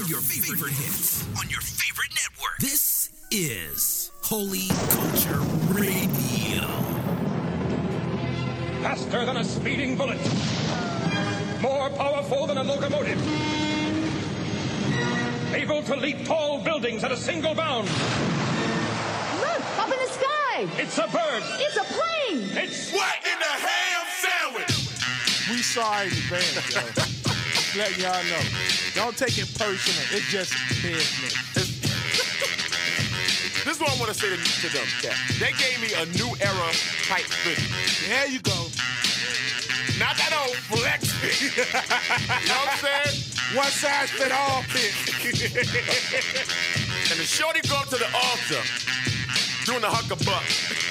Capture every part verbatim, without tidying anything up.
your favorite hits on your favorite network. This is Holy Culture Radio. Faster than a speeding bullet. More powerful than a locomotive. Able to leap tall buildings at a single bound. Look, up in the sky. It's a bird. It's a plane. It's what in the ham sandwich? We sorry in advance, yo. Just letting y'all know. Don't take it personal. It's just business. This is what I want to say to, to them, Cat. They gave me a new era type fit. There you go. Not that old flex fit. You know what I'm saying? One size fit all fit. And the shorty go up to the altar doing the huckabuck.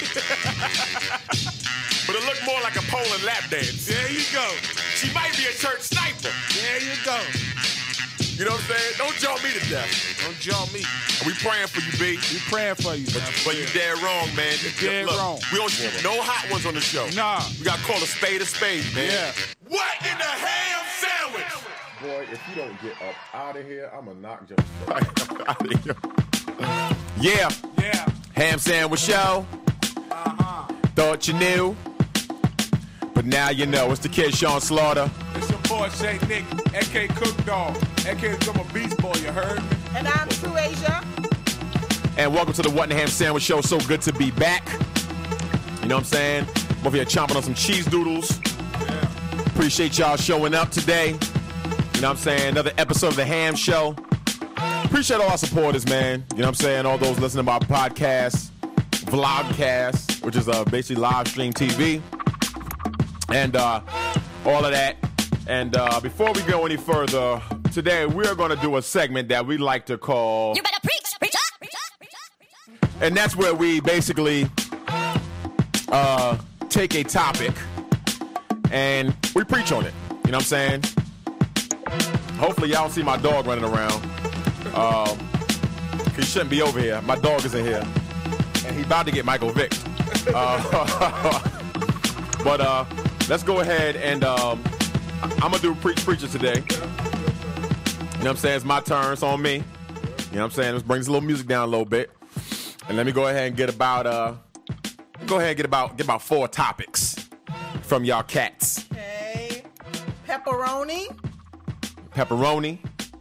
But it looked more like a pole and lap dance. There you go. She might be a church sniper. There you go. You know what I'm saying? Don't jaw me to death. Don't jaw me. We praying for you, B. We praying for you. But, but you dead wrong, man. You dead Look, wrong. We don't shoot no hot ones on the show. Nah. We got to call a spade a spade, man. Yeah. What in the ham sandwich? Boy, if you don't get up out of here, I'm going to knock your out of here. Yeah. Yeah. Ham sandwich show. Uh-huh. Thought you knew. But now you know. It's the kid, Sean Slaughter. It's your boy, Shay Nick, a k a. Cook Dog, a k a. I'm a Beast Boy, you heard me? And I'm True Asia. And welcome to the What in the Ham Sandwich Show. So good to be back. You know what I'm saying? I'm over here chomping on some cheese doodles. Yeah. Appreciate y'all showing up today. You know what I'm saying? Another episode of the Ham Show. Appreciate all our supporters, man. You know what I'm saying? All those listening to our podcast, Vlogcast, which is uh, basically live stream T V. And uh, all of that. And uh, before we go any further, today we're going to do a segment that we like to call... You better preach, preach up, preach up, preach up, preach up. And that's where we basically uh, take a topic and we preach on it. You know what I'm saying? Hopefully y'all don't see my dog running around. Um, he shouldn't be over here. My dog is in here. And he about to get Michael Vick. Uh, but uh, let's go ahead and um, I'm going to do Preach Preacher today. You know what I'm saying? It's my turn. It's on me. You know what I'm saying? Let's bring this little music down a little bit. And let me go ahead and get about uh go ahead and get about get about four topics from y'all cats. Okay. Pepperoni. Pepperoni.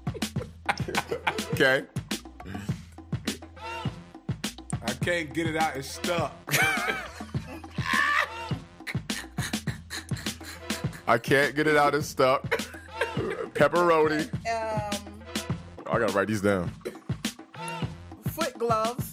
Okay. I can't get it out. It's stuck. I can't get it out. It's stuck. Pepperoni. Um, I gotta write these down. foot gloves.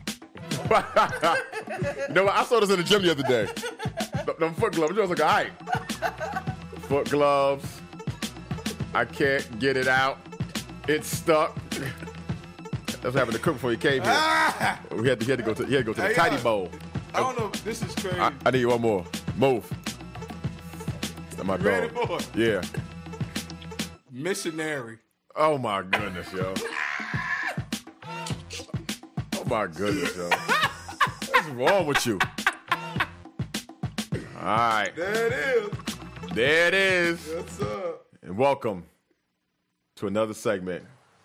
You know what? I saw this in the gym the other day. Them, them foot gloves. I was like, all right. Foot gloves. I can't get it out. It's stuck. That's what happened to Cook before he came here. Ah! We had to, he had to go to, he had to, go to the Hey, tidy yo, bowl. I don't know. This is crazy. I, I need one more. Move. That's my You ready dog. for it? Yeah. Missionary. Oh my goodness, yo. Oh my goodness, yo. What's wrong with you? All right. There it is. There it is. What's up? And welcome to another segment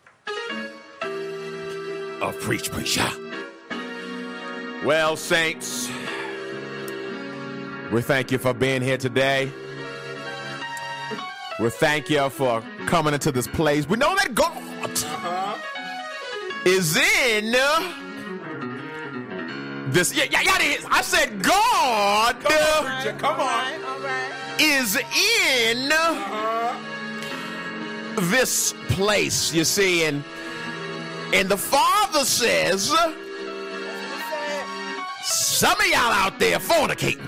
of Preach Preacher. Well, Saints, we thank you for being here today. We thank you for coming into this place. We know that God Uh-huh. is in this. Yeah, yeah, yeah. I said God Come on, preacher. Come All on. right, all right. is in Uh-huh. this place. You see, and and the Father says, some of y'all out there fornicating.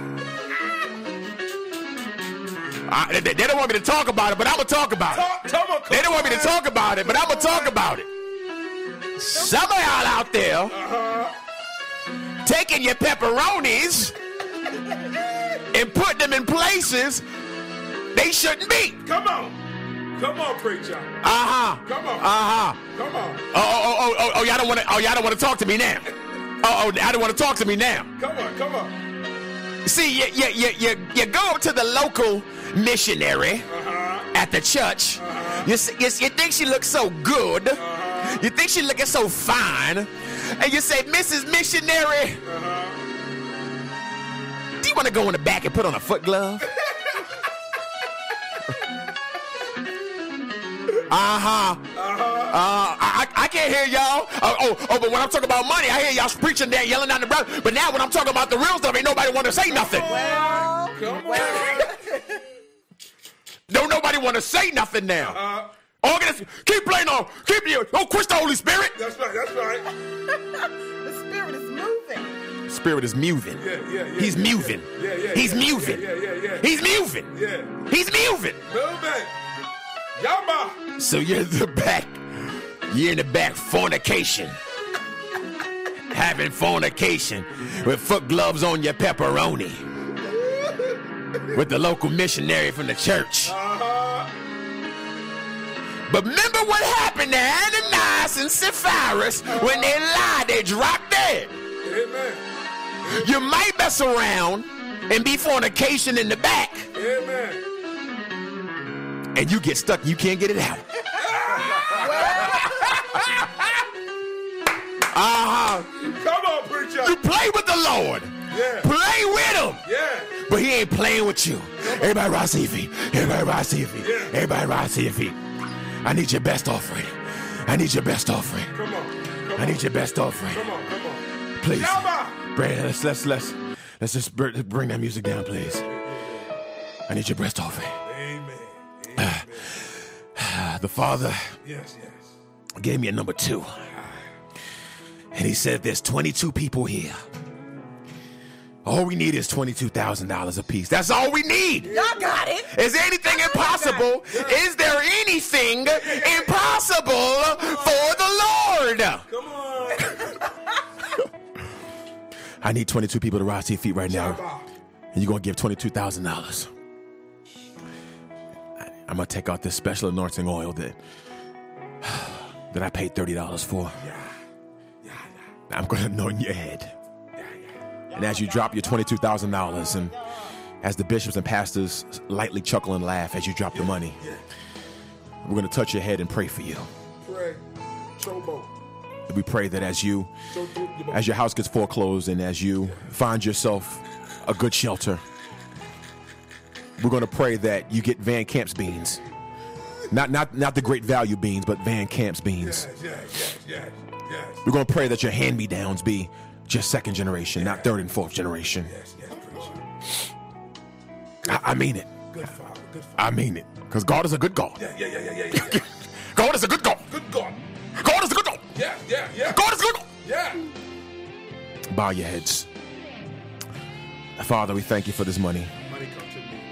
I, they, they don't want me to talk about it, but I'm going to talk about it. Talk, tell me, They don't want me to talk about it, but I'm going to talk about it. Some of y'all out there Uh-huh. taking your pepperonis and putting them in places they shouldn't be. Come on. Come on, preacher. Uh-huh. Come on. Uh-huh. Come on. Oh, oh, oh, oh, oh, y'all don't want to oh, y'all don't want to talk to me now. Oh, oh, I don't want to talk to me now. Come on. Come on. See, you you you you, you go up to the local missionary Uh-huh. at the church. Uh-huh. You, see, you, you think she looks so good. Uh-huh. You think she looking so fine. And you say, Missus Missionary, uh-huh. do you want to go in the back and put on a foot glove? Uh-huh. Uh-huh. Uh, I, I can't hear y'all. Uh, oh, oh, but when I'm talking about money, I hear y'all preaching there, yelling down the brother. But now when I'm talking about the real stuff, ain't nobody want to say nothing. Well, well. Don't nobody want to say nothing now. Uh-huh. Organist, keep playing on. Keep you. Don't quit the Holy Spirit. That's right. That's right. The Spirit is moving. Spirit is moving. Yeah, yeah, yeah. He's yeah, moving. Yeah, yeah. He's yeah, moving. Yeah, yeah, yeah. He's moving. Yeah. He's moving. Moving. Yama. So you're in the back. You're in the back fornication. Having fornication with foot gloves on your pepperoni. With the local missionary from the church. Uh-huh. But remember what happened to Ananias and Sapphira uh-huh. when they lied, they dropped dead. Amen. You might mess around and be fornication in the back. Amen. And you get stuck, you can't get it out. Uh-huh. Come on, preacher. You play with the Lord. Yeah. Play with him. Yeah. But he ain't playing with you. Everybody rise to your feet. Everybody rise to your feet. Yeah. Everybody rise to your feet. I need your best offering. I need your best offering. Come on. Come I need your best offering. Come on, come on. Please. Yama. Brandon, let's let's let's let's just br- bring that music down, please. I need your best offering. Amen. Amen. Uh, the Father yes, yes. gave me a number two. And he said there's twenty-two people here. All we need is twenty-two thousand dollars apiece. That's all we need. Y'all got it. Is there anything impossible? Is there anything impossible for the Lord? Come on. I need twenty-two people to rise to your feet right now. And you're going to give twenty-two thousand dollars. I'm going to take out this special anointing oil that, that I paid thirty dollars for. I'm going to anoint your head. And as you drop your twenty-two thousand dollars, and as the bishops and pastors lightly chuckle and laugh as you drop the money, we're going to touch your head and pray for you. Pray. Chobo. We pray that as you, as your house gets foreclosed and as you find yourself a good shelter, we're going to pray that you get Van Camp's beans. Not not not the great value beans, but Van Camp's beans. Yes, yes, yes, yes, yes. We're going to pray that your hand-me-downs be just second generation, not third and fourth generation. Yes, yes, preacher. I, I mean it. Good father, good father. I mean it. Because God is a good God. Yeah, yeah, yeah, yeah, yeah, yeah. God is a good God. Good God. God is a good God. Yeah, yeah, yeah. God is a good God. Yeah. Bow your heads. Father, we thank you for this money. Money come to me.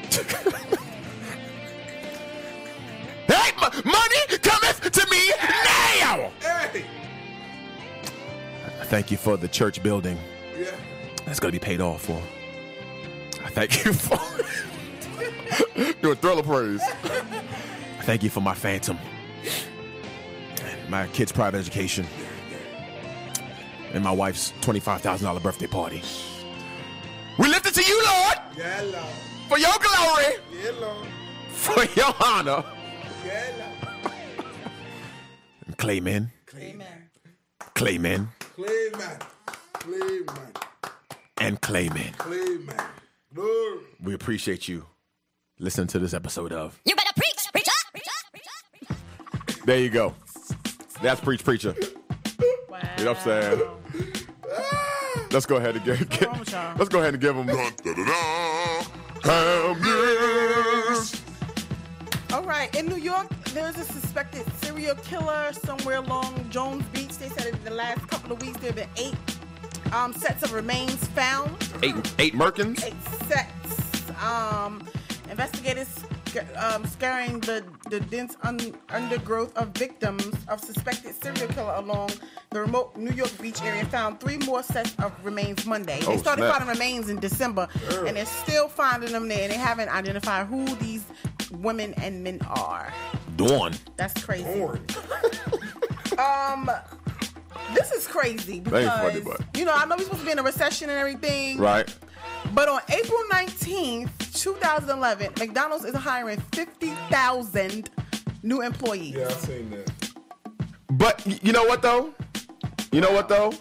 Hey, m- money cometh to me now. Hey. I thank you for the church building. Yeah. That's going to be paid off for. I thank you for doing thriller praise. I thank you for my phantom, my kids' private education, and my wife's twenty-five thousand dollars birthday party. We lift it to you, Lord. Yeah, Lord. For your glory. Yeah, Lord. For your honor. Yeah, Lord. And Clayman. Amen. Clayman. Clayman. Clayman. And Clayman. Clayman. Lord. We appreciate you listening to this episode of You better preach, preacher, preacher, preacher, preacher. There you go. That's Preach Preacher. Wow. You know what I'm saying? Let's go ahead and give, get, wrong with y'all? let's go ahead and give them ham news. All right. In New York, there's a suspected serial killer somewhere along Jones Beach. They said in the last couple of weeks there have been eight um, sets of remains found. Eight eight Merkins. Eight sets. Um, investigators um, scouring the, the dense un- undergrowth of victims of suspected serial killer along the remote New York Beach area found three more sets of remains Monday. They Oh, started snap. finding remains in December, and they're still finding them there. They haven't identified who these women and men are. Dawn. That's crazy. Lord. Um, this is crazy That ain't funny, because but- you know I know we're supposed to be in a recession and everything, Right. But on April nineteenth, twenty eleven, McDonald's is hiring fifty thousand new employees. Yeah, I've seen that. But y- you know what though? You know what though?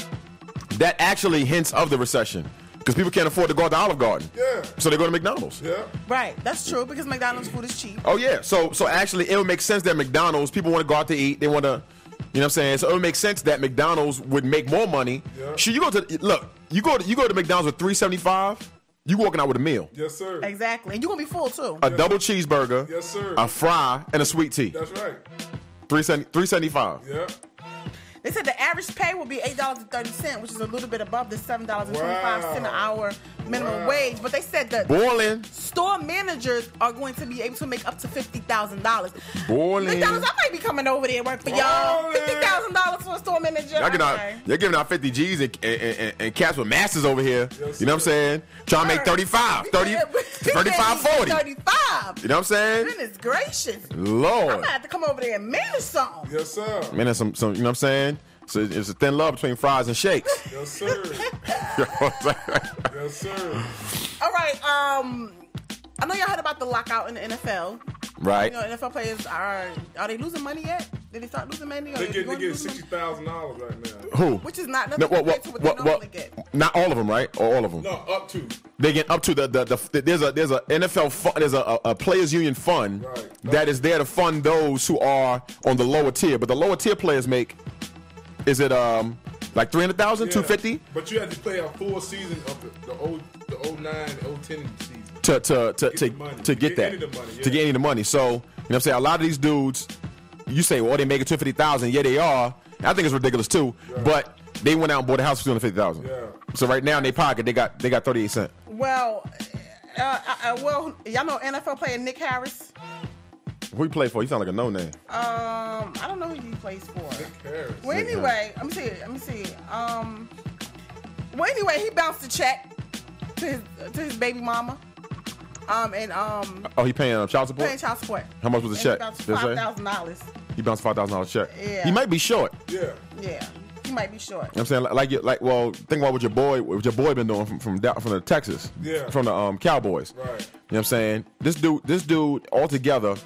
That actually hints of the recession because people can't afford to go out to Olive Garden. Yeah. So they go to McDonald's. Yeah. Right, that's true because McDonald's food is cheap. Oh yeah. So so actually it would make sense that McDonald's people want to go out to eat. They want to, you know what I'm saying? So it would make sense that McDonald's would make more money. Yeah. Should you go to look? You go to you go to McDonald's with three seventy-five. You walking out with a meal. Yes, sir. Exactly, and you're gonna be full too. A double cheeseburger. Yes, sir. A fry and a sweet tea. That's right. Three seventy-five. Yeah. They said the average pay will be eight dollars and thirty cents, which is a little bit above the seven dollars and twenty-five cents an Wow. hour minimum Wow. wage. But they said that Boiling. store managers are going to be able to make up to fifty thousand dollars. Boiling. McDonald's, I might be coming over there and work for y'all. Boiling. fifty thousand dollars for a store manager. Y'all giving out, Okay. you're giving out fifty G's and, and, and, and cats with masters over here. Yes, you know what I'm sir. saying? Trying to make thirty-five, thirty, thirty-five, forty. thirty-five. You know what I'm saying? Goodness gracious. I'm Lord. gonna have to come over there and manage something. Yes, sir. Man, there's some, some, you know what I'm saying? So it's a thin love between fries and shakes. Yes, sir. You know what I'm saying? Yes, sir. All right. Um, I know y'all heard about the lockout in the N F L. Right. You know, N F L players are are they losing money yet? Did they start losing money? Or They they get they going to get lose sixty money? thousand dollars right now. Who? Which is not No, nothing what, compared what, to what, what, they what, normally get. not all of them, right? Or all of them? No, up to. They get up to the, the, the there's a there's a N F L fund, there's a, a, a players union fund Right. that is there to fund those who are on the lower tier, but the lower tier players make is it um like three hundred thousand, Yeah. two fifty But you had to play a full season of the, the old the oh nine, oh ten season. to to to Get to, the money. to get Get that any of the money, yeah. to get any of the money. So you know what I'm saying, a lot of these dudes, you say, well, they make it two hundred fifty thousand. Yeah, they are. I think it's ridiculous too, but they went out and bought a house for two hundred fifty thousand. Yeah. So right now in their pocket, they got they got thirty-eight cents. Well, uh, uh, well, y'all know N F L player Nick Harris. Who you play for? You sound like a no name. Um, I don't know who he plays for. Harris. Well, anyway, let me see. Let me see. Um, well, anyway, he bounced a check to his to his baby mama. Um, and um, Oh, he paying uh, child support? paying child support. How much was the check? And he bounced Did it say? five thousand dollars. He bounced five thousand dollars check. Yeah. He might be short. You know Yeah. Yeah, he might be short. what I'm saying? Like, like, you- like, well, think about what your boy, what your boy been doing from from, down- from the Texas, Yeah. from the um, Cowboys. Right. You know what I'm saying? This dude, this dude altogether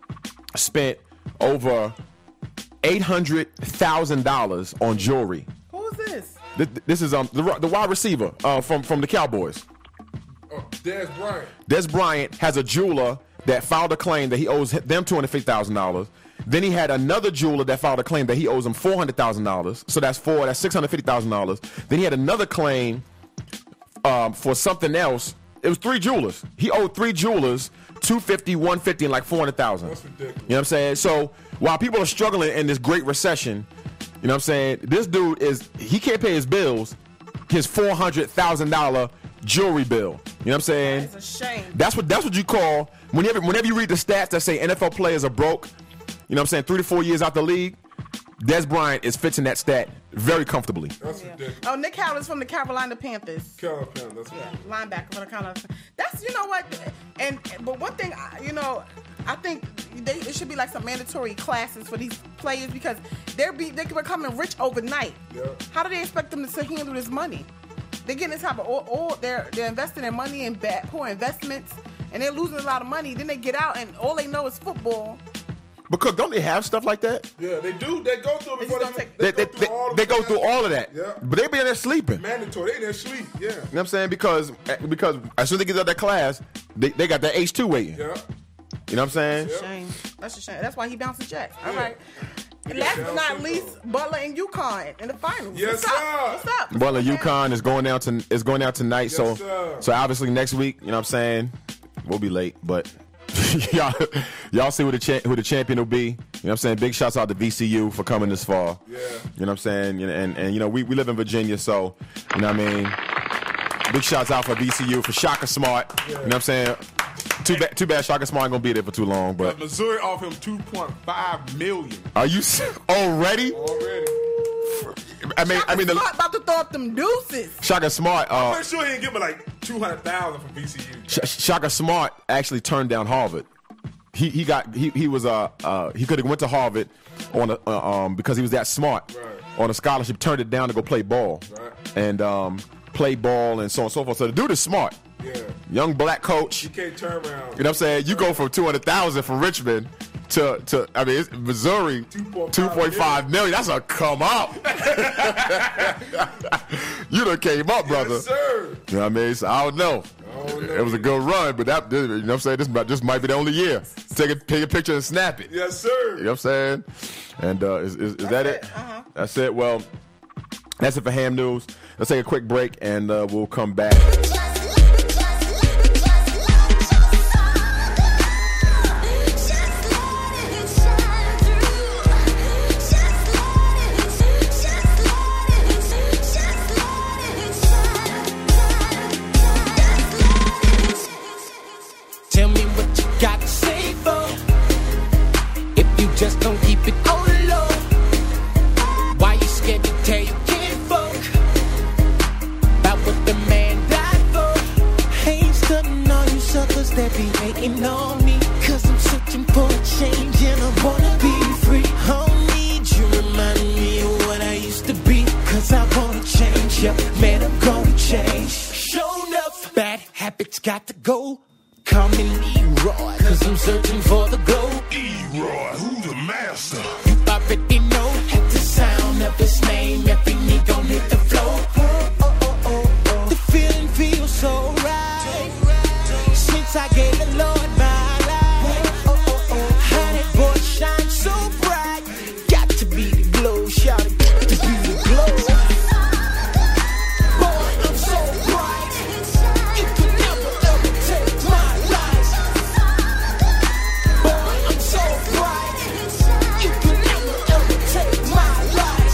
spent over eight hundred thousand dollars on jewelry. Who's this? This, this is um the, the wide receiver uh, from from the Cowboys. Oh, Dez Bryant. Des Bryant has a jeweler that filed a claim that he owes them two hundred fifty thousand dollars. Then he had another jeweler that filed a claim that he owes him four hundred thousand dollars. So that's four, that's six hundred fifty thousand dollars. Then he had another claim um, for something else. It was three jewelers. He owed three jewelers two hundred fifty, one hundred fifty, and like four hundred thousand. That's ridiculous. You know what I'm saying? So while people are struggling in this great recession, you know what I'm saying? This dude is, he can't pay his bills, his four hundred thousand dollars jewelry bill. You know what I'm saying? It's a shame. That's what that's what you call whenever whenever you read the stats that say N F L players are broke, you know what I'm saying, three to four years out the league, Des Bryant is fits in that stat very comfortably. That's Yeah. ridiculous. Oh, Nick Harris from the Carolina Panthers. Carolina Panthers. That's Yeah, linebacker for the Carolina. That's, you know what, and but one thing, I- you know, I think they, it should be like some mandatory classes for these players because they're be they're becoming rich overnight. Yeah. How do they expect them to handle this money? They're getting this type of all, all they're they're investing their money in bad poor investments, and they're losing a lot of money. Then they get out and all they know is football. But Cook, don't they have stuff like that? Yeah, they do. They go through it They before just they, don't take- They, they, they, go they, through all they the go through all of that. Yeah. But they be in there sleeping. Mandatory. They in their sleep. Yeah. You know what I'm saying? Because because as soon as they get out of that class, they, they got that H two waiting. Yeah. You know what I'm saying? Yeah. Shame. That's a shame. That's why he bounced the check. All Yeah. right. And Yeah, last but sounds not simple. least, Butler and UConn in the finals. Yes, What's up? sir. What's up? Butler UConn is going down to is going out tonight. Yes, so sir. so obviously next week, you know what I'm saying? We'll be late, but y'all y'all see who the cha- who the champion will be. You know what I'm saying? Big shouts out to V C U for coming this far. Yeah. You know what I'm saying? And and, and you know, we, we live in Virginia, so you know what I mean? Big shouts out for V C U for Shaka Smart. You know what I'm saying? Too bad too bad Shaka Smart ain't gonna be there for too long, but But Missouri offered him two point five million are you s- already? already. I mean I mean the Smart about to throw up them deuces. Shaka Smart uh I'm pretty sure he didn't give me like two hundred thousand from V C U. Sh- Shaka Smart actually turned down Harvard. He he got he he was uh uh he could have went to Harvard on a uh, um because he was that smart Right. on a scholarship. Turned it down to go play ball Right. and um play ball and so on and so forth. So the dude is smart. Yeah. Young black coach. You can't turn around. You know what I'm saying? You go from two hundred thousand from Richmond to, to I mean, it's Missouri, two point five million. That's a come up. You done came up, brother. Yes, sir. You know what I mean? So I don't know. I don't know. It was a good run, but that, you know what I'm saying? This, might- this might be the only year. Take a, take a picture and snap it. Yes, sir. You know what I'm saying? And uh, is, is, is that it? Uh-huh. That's it. Well, that's it for Ham News. Let's take a quick break, and uh, we'll come back. Tell me what you got to say for. If you just don't keep it on the low, why you scared to tell you can't fuck about what the man died for? I ain't studying all you suckers that be hating on me, cause I'm searching for a change and I wanna be free. I don't need you reminding me of what I used to be, cause I wanna change, yeah, man, I'm gonna change. Show enough, bad habits got to go. Call me Leroy, cause I'm searching for the glow. Leroy, who the master? You already know, at the sound of his name, every knee gon' hit the floor. Oh, oh, oh, oh. The feeling feels so right, since I gave the Lord my life. Oh, oh, oh. How that boy shine so bright, got to be the glow, shout it, got to be the glow. Boy, I'm so bright, you can never ever take my life. Boy, I'm so bright, you can never ever take my life.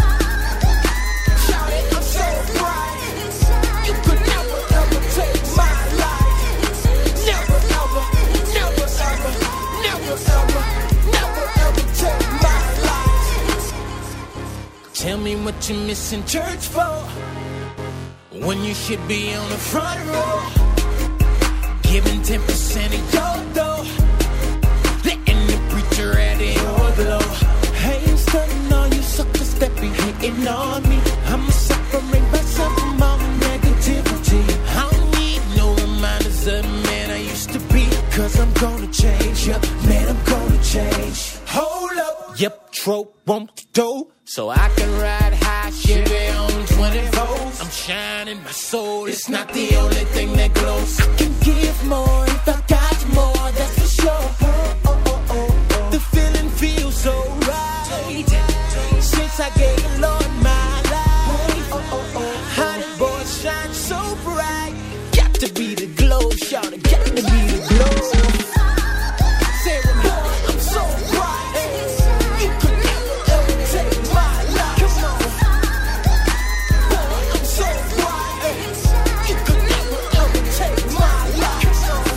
Shout it, I'm so bright, you can never ever take my life. Never ever, never ever, never ever, never ever take my life. Tell me what you're missing church for, when you should be on the front row, giving ten percent of your dough, letting the preacher at it or glow. I ain't stunning all you suckers that be hating on me. I'ma separate myself from all the negativity. I don't need no reminders of the man I used to be, cause I'm gonna change, yeah, man, I'm gonna change. Hold up, yep, trope won't do, so I can ride high, Chevy on twenty-fours. I'm shining my soul, it's not the only thing that glows. I can give more if I got more, that's for sure. Oh, oh, oh, oh, oh. The feeling feels so right, since I gave the Lord my life. Oh, oh, oh. How that boy shine so bright, got to be the glow, shout it, got to be the glow. Say it, boy, I'm so bright, you could never ever take my life. Come on. Boy, I'm so bright, you could never ever take my life.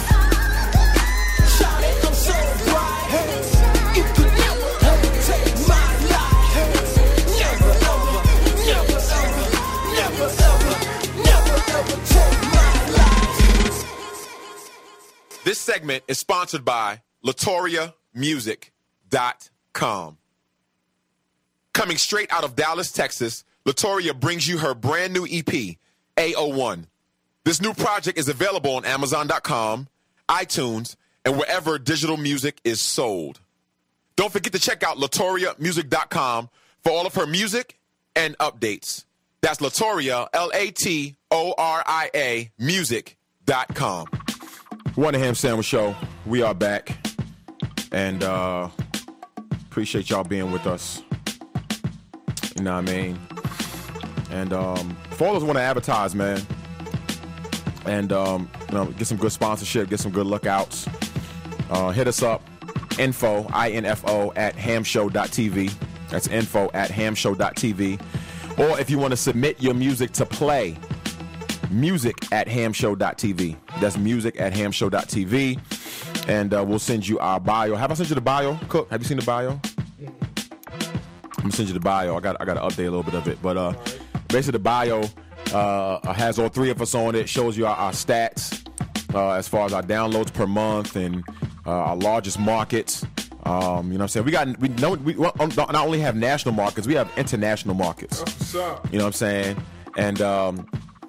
Shout it, I'm so bright, you could never ever take my life. Never ever, never ever, never ever, never ever take my life. This segment is sponsored by Latoria Music dot com. Coming straight out of Dallas, Texas, Latoria brings you her brand new E P, A O one. This new project is available on Amazon dot com, iTunes, and wherever digital music is sold. Don't forget to check out Latoria Music dot com for all of her music and updates. That's Latoria, L A T O R I A, music dot com. One Ham Sandwich Show. We are back. And uh, appreciate y'all being with us. You know what I mean? And um, for all those who want to advertise, man, and um, you know, get some good sponsorship, get some good lookouts, uh, hit us up. Info, I N F O, at ham show dot t v. That's info at ham show dot t v. Or if you want to submit your music to play, music at ham show dot t v. That's music at ham show dot t v. And uh, we'll send you our bio. Have I sent you the bio, Cook? Have you seen the bio? I'm gonna send you the bio. I got I got to update a little bit of it. But uh, basically the bio uh, has all three of us on it. Shows you our, our stats uh, as far as our downloads per month and uh, our largest markets. Um, you know what I'm saying? We got we know we not only have national markets, we have international markets. What's up? You know what I'm saying? And um,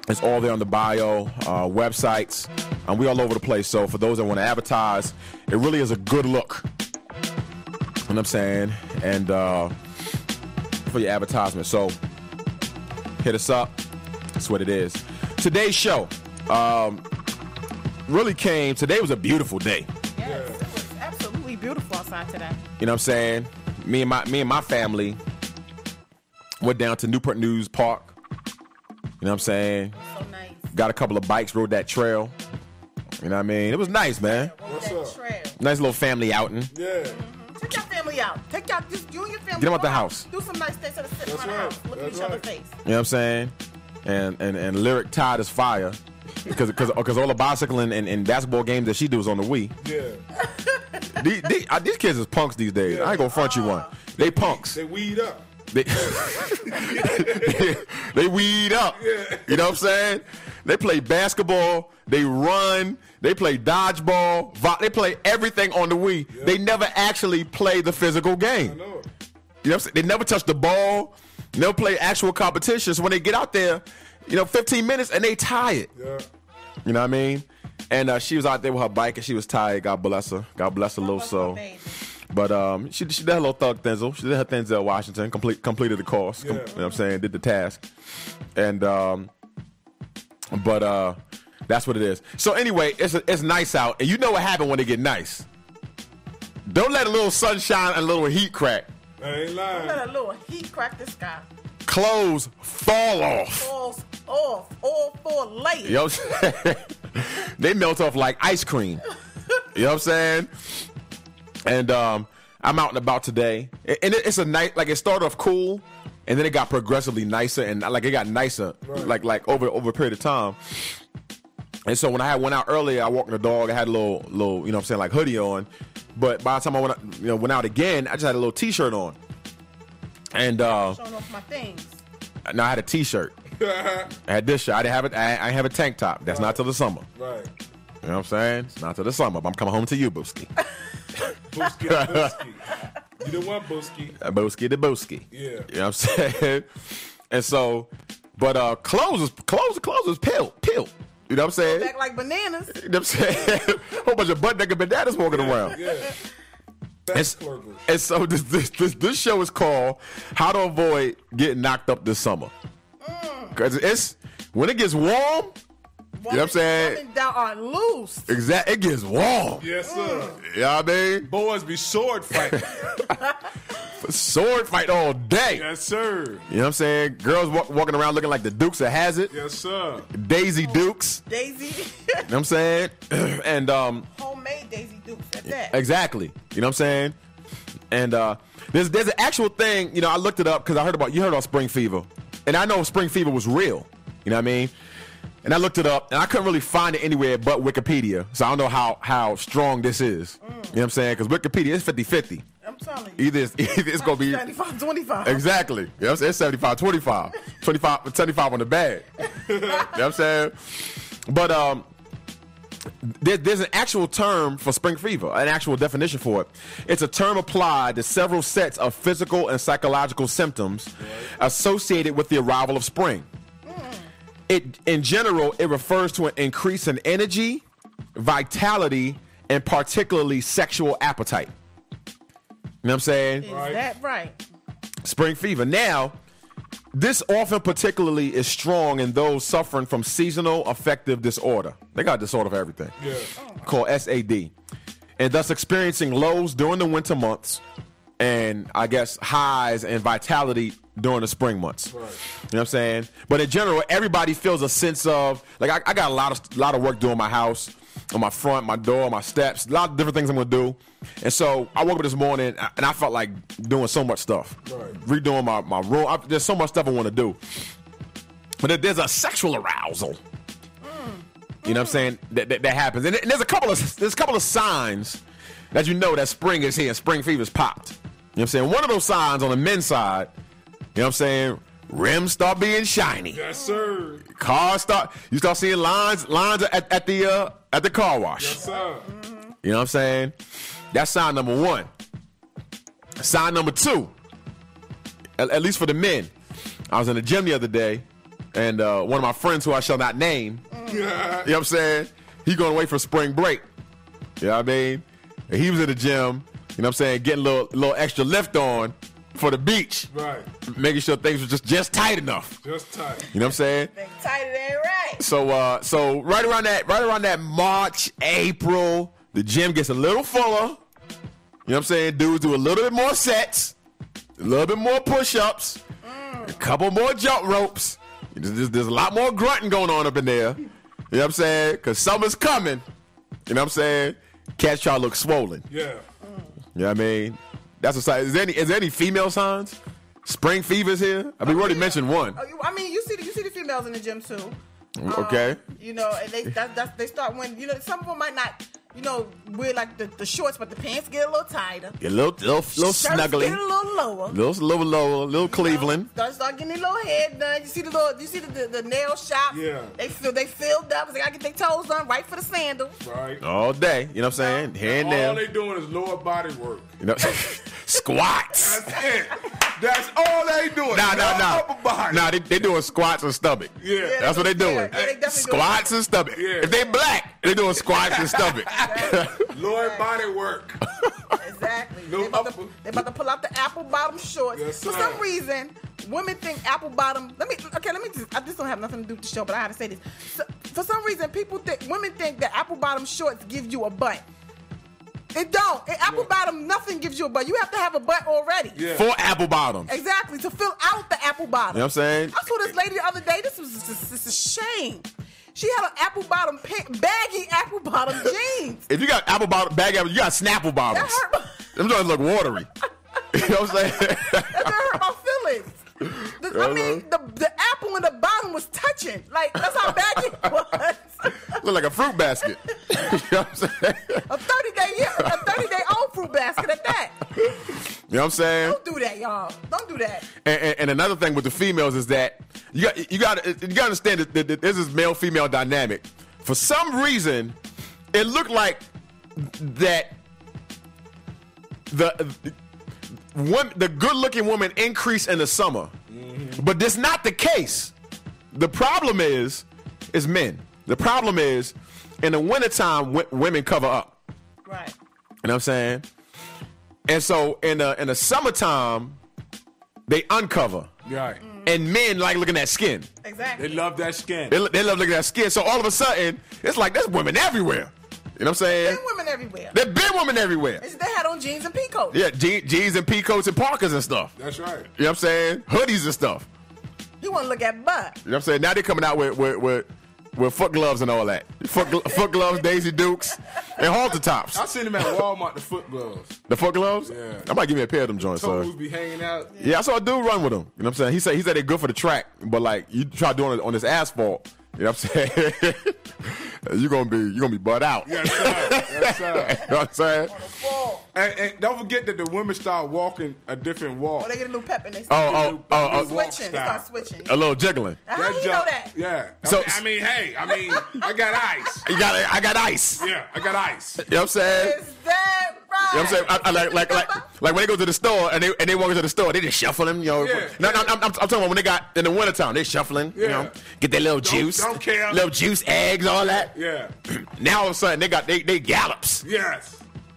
It's all there on the bio, uh, websites. Um, we all over the place. So for those that want to advertise, it really is a good look. You know what I'm saying? And uh, for your advertisement. So hit us up. That's what it is. Today's show um, really came. Today was a beautiful day. Yes, it was absolutely beautiful outside today. You know what I'm saying? Me and my me and my family went down to Newport News Park. You know what I'm saying? So nice. Got a couple of bikes, rode that trail. You know what I mean? It was nice, man. What's that trail? Nice little family outing. Yeah. Mm-hmm. Take your family out. Take out just you and your family. Get them out the Go house. Do some nice things instead of sitting That's around the right. house, look at That's each other's right. face. You know what I'm saying? And and, and Lyric tied his fire. Because because all the bicycling and, and basketball games that she do is on the Wii. Yeah. these, these, uh, these kids is punks these days. I ain't gonna front you one. They punks. They weed up. They, they weed up. You know what I'm saying? They play basketball. They run. They play dodgeball. vo- They play everything on the Wii. Yeah. They never actually play the physical game. I know it. You know what I'm saying? They never touch the ball. Never play actual competitions. When they get out there, you know, fifteen minutes and they tired. Yeah. You know what I mean? And uh, she was out there with her bike and she was tired. God bless her. God bless her little soul. Baby. But um, she she did her little thug Denzel. She did her Denzel Washington. Complete completed the course. Com- Yeah. you know what I'm saying? Did the task. And um, but uh, that's what it is. So anyway, it's it's nice out, and you know what happened when it get nice. Don't let a little sunshine and a little heat crack. I ain't lying. Let a little heat crack the sky. Clothes fall off. Falls off all four layers. You know what I'm saying? They melt off like ice cream. You know what I'm saying? And um, I'm out and about today, and it, it's a night. Like it started off cool, and then it got progressively nicer, and like it got nicer, Right. like like over over a period of time. And so when I had went out earlier, I walked the dog. I had a little little, you know what I'm saying, like hoodie on. But by the time I went out, you know, went out again, I just had a little t-shirt on. And uh, Showing off my things. now I had a t-shirt. I had this shirt. I didn't have it. I, I didn't have a tank top. That's not till the summer. Right. You know what I'm saying? It's not till the summer. But I'm coming home to you, Booski. Booski, Booski. You the one, Booski. Booski the Booski. Yeah. You know what I'm saying? And so, but uh, clothes is clothes, clothes is pill, pill. You know what I'm saying? Back like bananas. You know what I'm saying? A whole bunch of butt naked bananas walking around. Yeah. And, Fast clerkers. and so this, this this this show is called "How to Avoid Getting Knocked Up This Summer." Cause it's when it gets warm. You know what I'm saying? Women down are loose. Exactly, it gets warm. Yes, sir. You know what I mean? Boys be sword fighting. Sword fight all day. Yes, sir. You know what I'm saying? Girls walk, walking around looking like the Dukes of Hazzard. Yes, sir. Daisy Dukes. Daisy. You know what I'm saying? And um Homemade Daisy Dukes at that. exactly. You know what I'm saying? And uh there's there's an actual thing, you know, I looked it up because I heard about you heard about spring fever. And I know spring fever was real. You know what I mean? And I looked it up and I couldn't really find it anywhere but Wikipedia. So I don't know how how strong this is. You know what I'm saying? Because Wikipedia is fifty-fifty. I'm telling you. Either it's, either it's gonna be seventy-five twenty-five. exactly. You know what I'm saying? It's seventy-five twenty-five. twenty-five seventy-five on the bag. You know what I'm saying? But um there, there's an actual term for spring fever, an actual definition for it. It's a term applied to several sets of physical and psychological symptoms associated with the arrival of spring. It, in general, it refers to an increase in energy, vitality, and particularly sexual appetite. You know what I'm saying? Is that right? Spring fever. Now, this often particularly is strong in those suffering from seasonal affective disorder. They got a disorder for everything. Yeah. Called S A D. And thus experiencing lows during the winter months and I guess highs and vitality during the spring months. Right. You know what I'm saying? But in general, everybody feels a sense of, like, I, I got a lot of lot of work doing my house, on my front, my door, my steps, a lot of different things I'm going to do. And so I woke up this morning and I felt like doing so much stuff. Right. Redoing my, my room. I, there's so much stuff I want to do. But there's a sexual arousal. You know what I'm saying? That, that, that happens. And there's a couple of there's a couple of signs that you know that spring is here and spring fever's popped. You know what I'm saying? One of those signs on the men's side, you know what I'm saying? Rims start being shiny. Yes, sir. Cars start you start seeing lines lines at, at the uh, at the car wash. Yes, sir. You know what I'm saying? That's sign number one. Sign number two, at, at least for the men. I was in the gym the other day, And uh, one of my friends who I shall not name, Mm. you know what I'm saying? He going away for spring break. You know what I mean? And he was in the gym, you know what I'm saying, getting a little, little extra lift on for the beach. Right. Making sure things were just, just tight enough. Just tight. You know what I'm saying? Think tight, it ain't right. So uh, so right around that right around that March, April, the gym gets a little fuller. You know what I'm saying? Dudes do a little bit more sets, a little bit more push-ups, mm. a couple more jump ropes. There's, there's a lot more grunting going on up in there. You know what I'm saying? Because summer's coming. You know what I'm saying? Cats try to look swollen. Yeah. You know what I mean? That's a sign. Is there any, is there any female signs? Spring fever's here? I mean, we already yeah. mentioned one. Oh, you, I mean, you see the, you see the females in the gym, too. Okay. Um, you know, and they that, that's, they start when, you know, some of them might not, you know, wear like the, the shorts, but the pants get a little tighter. Get a little, little, little Shirts snuggly. get a little lower. Little, little lower, little Cleveland. Start, start getting their little head done. You see the little, you see the, the, the nail shop. Yeah. They feel they filled up. They gotta get their toes done right for the sandals. Right. All day. You know what I'm saying? Here and All there. they doing is lower body work. You know, squats. That's it. That's all they doing. Nah, nah, No nah. upper body. Nah, they, they doing squats and stomach. Yeah. Yeah, That's what they doing. Yeah, they definitely Squats and stomach. Yeah. If they black, they doing squats and stomach. Lower body work. Exactly. No they, about to, upper- they about to pull out the apple bottom shorts. Yes, For sir. some reason, women think apple bottom. Let me okay. Let me just. I just don't have nothing to do with the show, but I have to say this. So, for some reason, people think women think that apple bottom shorts give you a butt. It don't. In apple bottom, nothing gives you a butt. You have to have a butt already. Yeah. Four apple bottoms. Exactly, to fill out the apple bottom. You know what I'm saying? I saw this lady the other day. This was just, just a shame. She had an apple bottom, pink, baggy apple bottom jeans. If you got apple bottom, bag apple, you got snapple bottoms. That hurt my, Them joints look watery. You know what I'm saying? that hurt my feelings. The- I mean, the, the apple in the bottom was touching. Like, that's how baggy it was. Look like a fruit basket. You know what I'm saying? A thirty-day year, a thirty-day-old fruit basket at that. You know what I'm saying? Don't do that, y'all. Don't do that. And, and, and another thing with the females is that you got you got you got to understand that, that, that this is male female dynamic. For some reason, it looked like that the the, women, the good looking women increase in the summer, mm-hmm. but that's not the case. The problem is is men. The problem is in the wintertime, w- women cover up. Right. You know what I'm saying? And so in the in the summertime, they uncover. Right. And men like looking at skin. Exactly. They love that skin. They, they love looking at skin. So all of a sudden, it's like there's women everywhere. You know what I'm saying? Been women everywhere. There's been women everywhere. It's- They had on jeans and peacoats. Yeah, je- jeans and peacoats and parkas and stuff. That's right. You know what I'm saying? Hoodies and stuff. You want to look at butt. You know what I'm saying? Now they're coming out with with with, with foot gloves and all that. Foot, gl- foot gloves, Daisy Dukes, and halter tops. I seen them at Walmart, the foot gloves. The foot gloves? Yeah. I might give me a pair of them joints, Toes son. be hanging out. Yeah, I saw a dude run with them. You know what I'm saying? He said he said they're good for the track, but like you try doing it on this asphalt. You know what I'm saying? you're gonna be you're gonna be butt out. Yes, sir. Yes, sir. You know what I'm saying? And, and don't forget that the women start walking a different walk. Oh, they get a new pep and they Oh, start oh, oh, oh, switching. They start switching. a little jiggling. How do you know jump- that? Yeah. So- I mean, I mean, hey, I mean, I got ice. You got I got ice. Yeah, I got ice. You know what I'm saying? Is that right? You know what I'm saying? I, I like, like, like, like when they go to the store and they and they walk into the store, they just shuffling. You know, Yeah. no, no, I'm, I'm, I'm talking about when they got in the wintertime, they shuffling. You Yeah. know, get their little Don't- juice, don't care. little juice, eggs, all that. Yeah. Now all of a sudden they got they they gallops. Yes.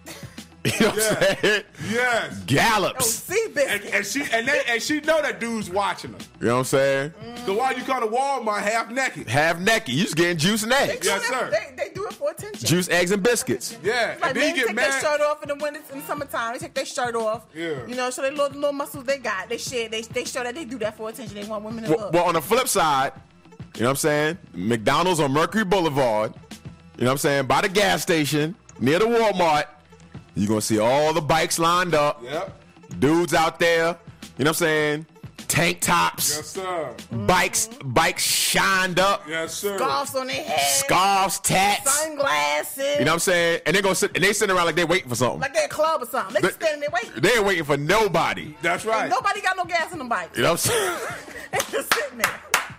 You know what Yeah. I'm saying? Yes. Oh, Gallops. sea And, biscuit. and she and they and she know that dude's watching her. You know what I'm saying? So why you come to Walmart half naked? Half naked. You just getting juice and They eggs. do Yes, that- sir. They, they do it for attention. Juice, eggs, and biscuits. Yeah. Like and then men you get take their mad. shirt off in the winter, in the summertime. They take their shirt off. Yeah. You know, so they little, little muscles they got. They share. They they show that they do that for attention. They want women to Well, look. well, on the flip side, you know what I'm saying? McDonald's on Mercury Boulevard, you know what I'm saying? By the gas station, near the Walmart, you're going to see all the bikes lined up. Yep. Dudes out there, you know what I'm saying? Tank tops, Yes, sir. bikes, bikes shined up, Yes, sir. Scarves on their head. scarves, tats. Sunglasses. You know what I'm saying? And they're gonna sit and they sitting around like they waiting for something. Like they're a club or something. They They- just standing there waiting. They ain't waiting for nobody. That's right. Nobody got no gas in them bikes. You know what I'm saying? They just sitting there.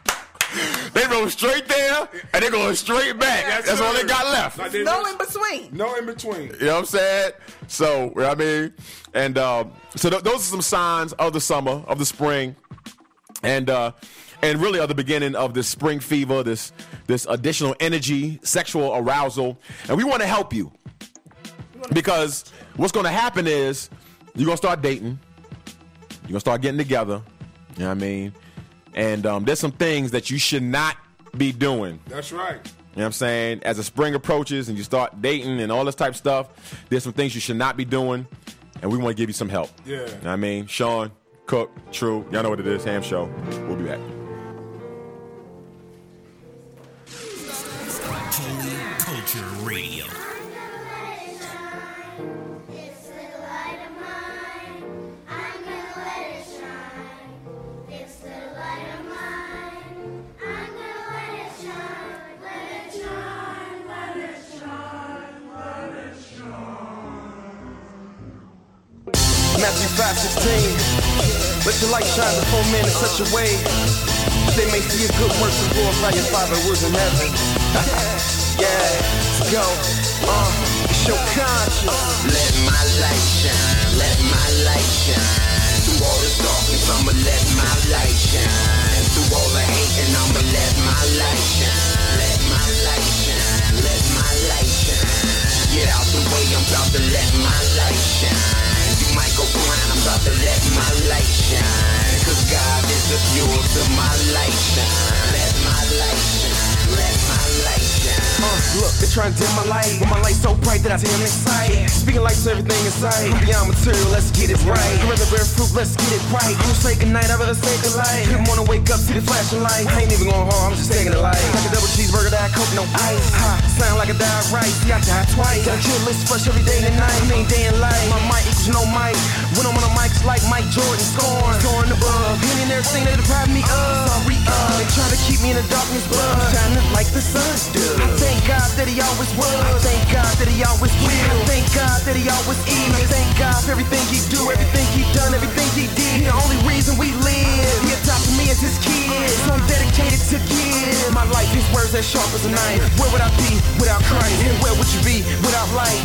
They go straight there and they going straight back. Yes, That's all sir. they got left. Like they No was- in between. No in between. You know what I'm saying? So, you know what I mean? And um, so th- those are some signs of the summer, of the spring. And uh, and really are the beginning of this spring fever, this this additional energy, sexual arousal. And we want to help you. Because what's going to happen is you're going to start dating. You're going to start getting together. You know what I mean? And um, there's some things that you should not be doing. That's right. You know what I'm saying? As the spring approaches and you start dating and all this type of stuff, there's some things you should not be doing. And we want to give you some help. Yeah. You know what I mean? Sean, Cook, True. Y'all know what it is. Ham Show. We'll be back. Holy Culture Radio. Matthew five sixteen. Let your light shine before men in such a way they may see your good works and glorify your Father who is in heaven. Yeah, let's go. Uh, it's your conscience. Let my light shine, let my light shine. Through all this darkness, I'ma let my light shine. Through all the hating, I'ma let my light shine. Let my light shine, let my light shine. Get out the way, I'm about to let my light shine. You might go blind, I'm about to let my light shine. Cause God is the fuel to my light shine. Let my light shine, let my light shine. Uh, look, they're trying to dim my light, but my light's so bright that I see them inside. Speaking light to everything inside. I'm beyond material, let's get it right. I'd rather bear fruit, let's get it right. I don't say goodnight, I'd rather say goodnight. Didn't wanna wake up, see the flashing light. I ain't even going hard, I'm just taking the light. Like a double cheeseburger that I coke, no ice. Ha, sound like I died right, see I died twice. Got a chill list fresh every day and night. I mean day and light, my mic equals no mic. When I'm on the mics like Mike Jordan, scoring, scoring above. Hitting everything they deprived me of. Sorry, uh, they try to keep me in the darkness, blood. Shining like the sun. I thank God that he always was. I thank God that he always will. I thank God that he always is. I thank God for everything he do, everything he done, everything he did. The only reason we live. He adopted me as his kid, so I'm dedicated to give. My life, his words as sharp as a knife. Where would I be without Christ? And where would you be without light?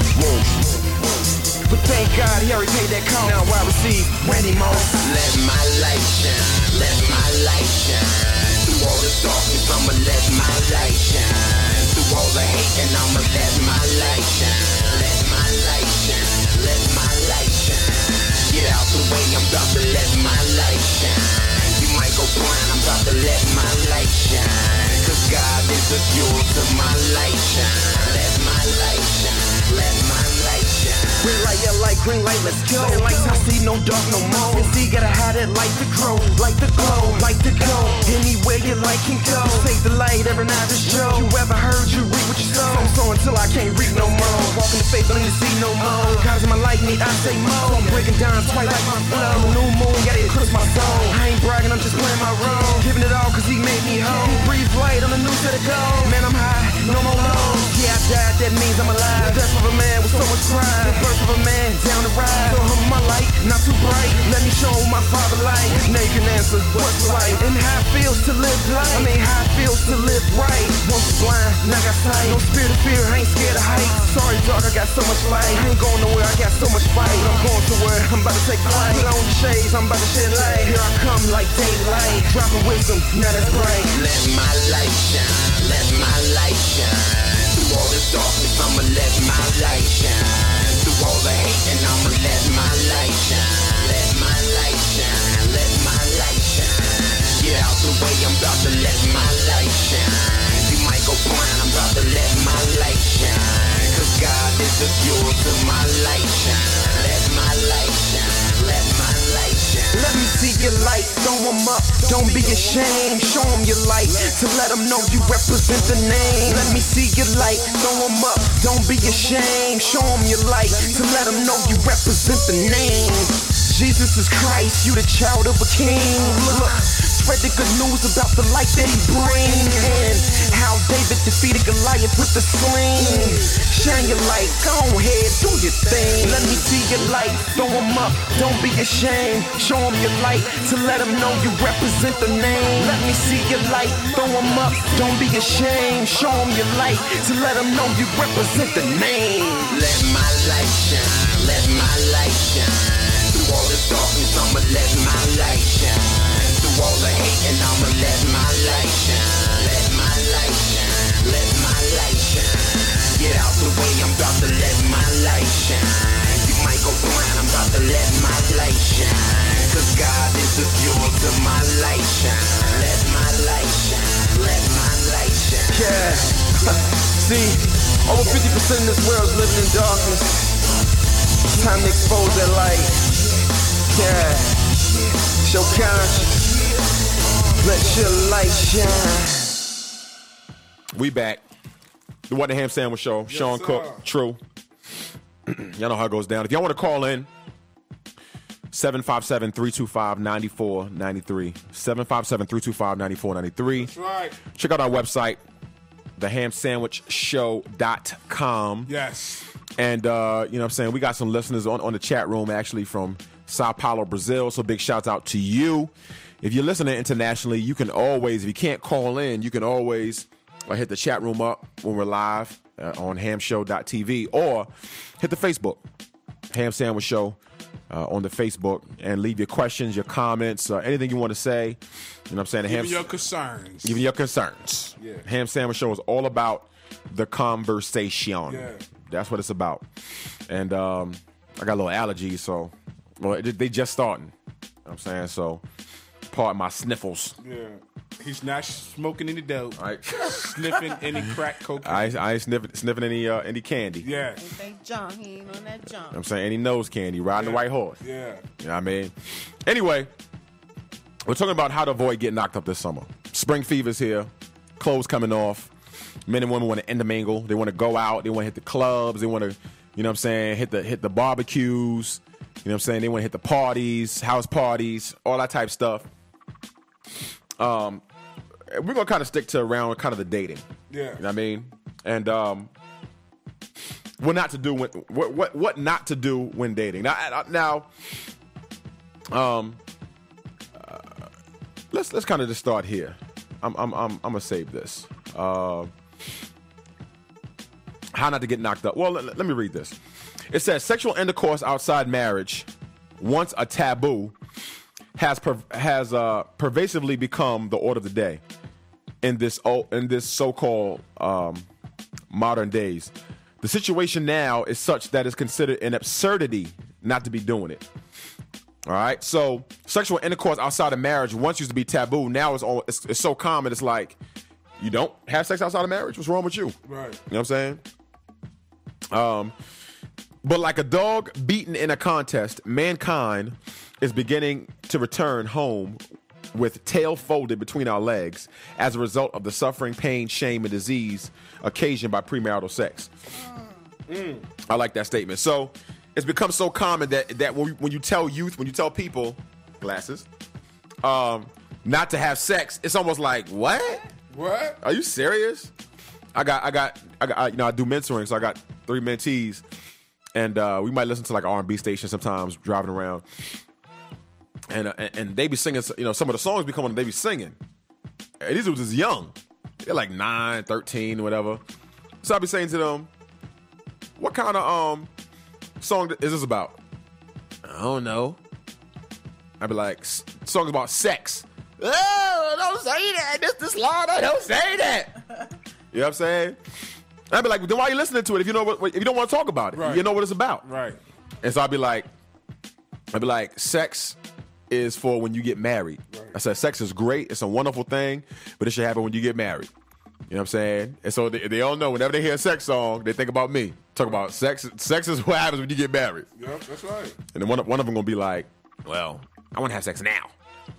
But thank God he already paid that cost. Now I receive Randy Moss. Let my light shine, let my light shine. Through all this darkness, I'ma let my light shine. Through all the hate, and I'ma let my light shine. Let my light shine, let my light shine. Get out the way, I'm about to let my light shine. You might go blind, I'm about to let my light shine. Cause God is the fuel to my light shine. Let my light shine, let my light shine. Red light, yellow light, green light, let's go. Red lights, I see no dark no more. And see, gotta have that light to grow, light to glow, light to go. Anywhere your light can go. Take the light every night to show. You ever heard you reap what you sow? I'm so until I can't reap no more. Walking the faith, don't need to see no more. Cause my light need, I say more. I'm breaking down twice like my flow. The new moon, gotta eclipse my soul. I ain't bragging, I'm just playing my role. Giving it all cause he made me whole. He breathes light on the new set of gold. Man, I'm high, no more low. Yeah, I died, that means I'm alive. The death of a man with so much pride. The birth of a man down the ride. So hum my light, not too bright. Let me show my father light. Now you can answer what's light. And how it feels to live life. I mean how it feels to live right. Once blind, now got sight. No spirit of fear, I ain't scared of heights. Sorry dog, I got so much light. I ain't going nowhere, I got so much fight. But I'm going to where I'm about to take flight. Put on the shades, I'm about to shed light. Here I come like daylight. Dropping wisdom, now that's bright. Let my light shine, let my light shine. Through all this darkness, I'ma let my light shine. Through all the hate, and I'ma let my light shine. Let my light shine, let my light shine. Get out the way, I'm about to let my light shine. You might go blind, I'm about to let my light shine. Cause God is the fuel to my light shine. Let my light shine, let my light shine. Let me see your light, throw them up, don't be ashamed. Show them your light, to let them know you represent the name. Let me see your light, throw them up, don't be ashamed. Show them your light, to let them know you represent the name. Jesus is Christ, you the child of a king. Look, spread the good news about the light that he brings. And how David defeated Goliath with the sling. Shine your light, go ahead, do your thing. Let me see your light, throw them up, don't be ashamed. Show them your light, to let them know you represent the name. Let me see your light, throw them up, don't be ashamed. Show them your light, to let them know you represent the name. Let my light shine, let my light shine. Through all this darkness, I'ma let my light shine. Through all the hate, shine. Let my light shine. Let my light shine. Yeah. See, over fifty percent of this world's living in darkness. It's time to expose that light. Yeah. Show conscience. Let your light shine. We back. The What the Ham Sandwich Show. Yes, Sean sir. Cook, True. Y'all know how it goes down. If y'all want to call in, seven five seven, three two five, nine four nine three. seven five seven, three two five, nine four nine three. That's right. Check out our website, the ham sandwich show dot com. Yes. And, uh, you know what I'm saying, we got some listeners on, on the chat room, actually, from Sao Paulo, Brazil. So big shouts out to you. If you're listening internationally, you can always, if you can't call in, you can always uh, hit the chat room up when we're live uh, on ham show dot t v or hit the Facebook, Ham Sandwich Show, uh, on the Facebook, and leave your questions, your comments, uh, anything you want to say. You know what I'm saying? The Even ham, your concerns. Even your concerns. Yeah. Ham Sandwich Show is all about the conversation. Yeah. That's what it's about. And um, I got a little allergies, so well, it, they just starting. You know what I'm saying? So, pardon my sniffles. Yeah. He's not smoking any dope. All right. Sniffing any crack cocaine. I, ain't- I ain't sniffing, sniffing any uh, any candy. Yeah. They jump. He ain't on that jump. You know what I'm saying? Any nose candy, riding the white horse. Yeah. You know what I mean? Anyway, we're talking about how to avoid getting knocked up this summer. Spring fever's here. Clothes coming off. Men and women want to intermingle. They want to go out. They want to hit the clubs. They want to, you know what I'm saying, hit the hit the barbecues. You know what I'm saying? They want to hit the parties, house parties, all that type stuff. Um, we're going to kind of stick to around kind of the dating. Yeah. You know what I mean? And um, what not to do when what what what not to do when dating. Now now um uh, let's let's kind of just start here. I'm I'm I'm I'm gonna save this. Uh, how not to get knocked up. Well, let, let me read this. It says sexual intercourse outside marriage, once a taboo, has per, has uh, pervasively become the order of the day in this oh, in this so-called um, modern days. The situation now is such that it's considered an absurdity not to be doing it. All right, so sexual intercourse outside of marriage once used to be taboo. Now it's all it's, it's so common. It's like you don't have sex outside of marriage. What's wrong with you? Right. You know what I'm saying? Um, but like a dog beaten in a contest, mankind is beginning to return home with tail folded between our legs as a result of the suffering, pain, shame, and disease occasioned by premarital sex. Mm. I like that statement. So it's become so common that that when, when you tell youth, when you tell people, glasses, um, not to have sex, it's almost like, what? What? Are you serious? I got, I got, I got. I, you know, I do mentoring, so I got three mentees, and uh, we might listen to like R and B station sometimes driving around, and, uh, and and they be singing. You know, some of the songs be coming, they be singing. And these was just young. They're like nine, thirteen, whatever. So I be saying to them, "What kind of um song is this about?" I don't know. I'd be like, "Songs about sex." Oh, don't say that. This this law, don't say that. You know what I'm saying? I'd be like, then why are you listening to it if you know what if you don't want to talk about it? Right. You know what it's about. Right. And so I'd be like, I'd be like, sex is for when you get married. Right. I said, sex is great. It's a wonderful thing, but it should happen when you get married. You know what I'm saying? And so they, they all know whenever they hear a sex song, they think about me. Talk about sex. Sex is what happens when you get married. Yep, that's right. And then one, one of them going to be like, well, I want to have sex now.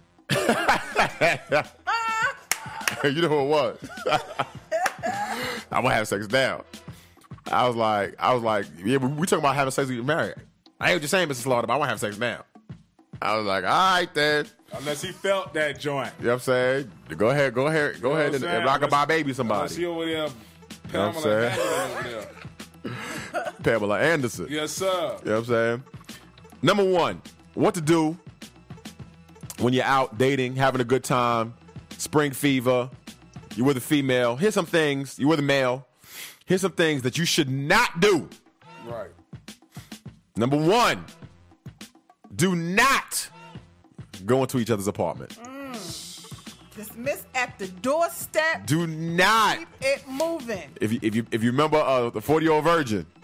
You know who it was? I want to have sex now. I was like, I was like, yeah, we, we talking about having sex when you get married. I hear what you're saying, Mister Slaughter, but I want to have sex now. I was like, all right then. Unless he felt that joint. You know what I'm saying? Go ahead, go ahead, go You know ahead what and, I'm and rock a saying? bye baby somebody. Unless he over there, You know what I'm Pamela saying? Anderson over there. Pamela Anderson. Yes, sir. You know what I'm saying? Number one, what to do when you're out dating, having a good time, spring fever, you're with a female. Here's some things, you're with a male. Here's some things that you should not do. Right. Number one, do not go into each other's apartment. Mm. Dismiss at the doorstep. Do not. Keep it moving. If you if you if you remember uh, the forty-year-old virgin,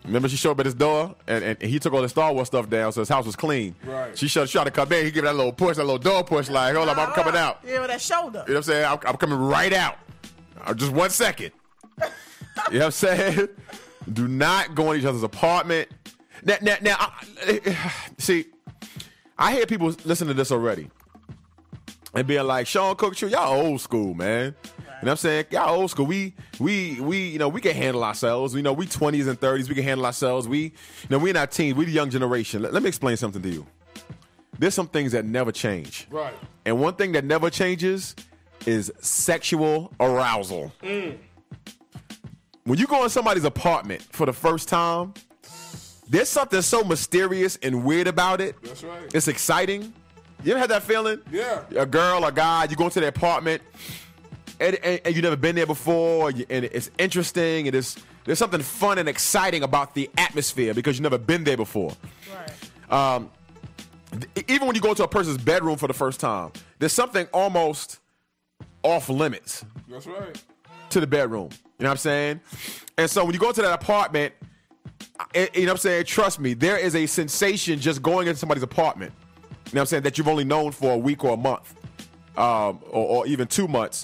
Remember she showed up at his door, and, and he took all the Star Wars stuff down, so his house was clean. Right. She showed, she tried to come in. He gave that little push, that little door push, like, hold up, I'm coming out. Yeah, with that shoulder. You know what I'm saying? I'm, I'm coming right out. Uh, just one second. You know what I'm saying? Do not go in each other's apartment. Now, now, now I, see, I hear people listen to this already and being like, Sean Cook, y'all old school, man. You know what I'm saying? Y'all old school. We, we, we, you know, we can handle ourselves. You know, we twenties and thirties. We can handle ourselves. We, you know, we're not teens. We the young generation. Let, let me explain something to you. There's some things that never change. Right. And one thing that never changes is sexual arousal. Mm. When you go in somebody's apartment for the first time, there's something so mysterious and weird about it. That's right. It's exciting. You ever had that feeling? Yeah. A girl, a guy, you go into their apartment, and, and, and you've never been there before, and it's interesting, and it's, there's something fun and exciting about the atmosphere because you've never been there before. Right. Um, th- even when you go into a person's bedroom for the first time, there's something almost off limits. That's right. To the bedroom. You know what I'm saying? And so when you go into that apartment, it, you know what I'm saying? Trust me, there is a sensation just going into somebody's apartment. You know what I'm saying? That you've only known for a week or a month, um, or, or even two months.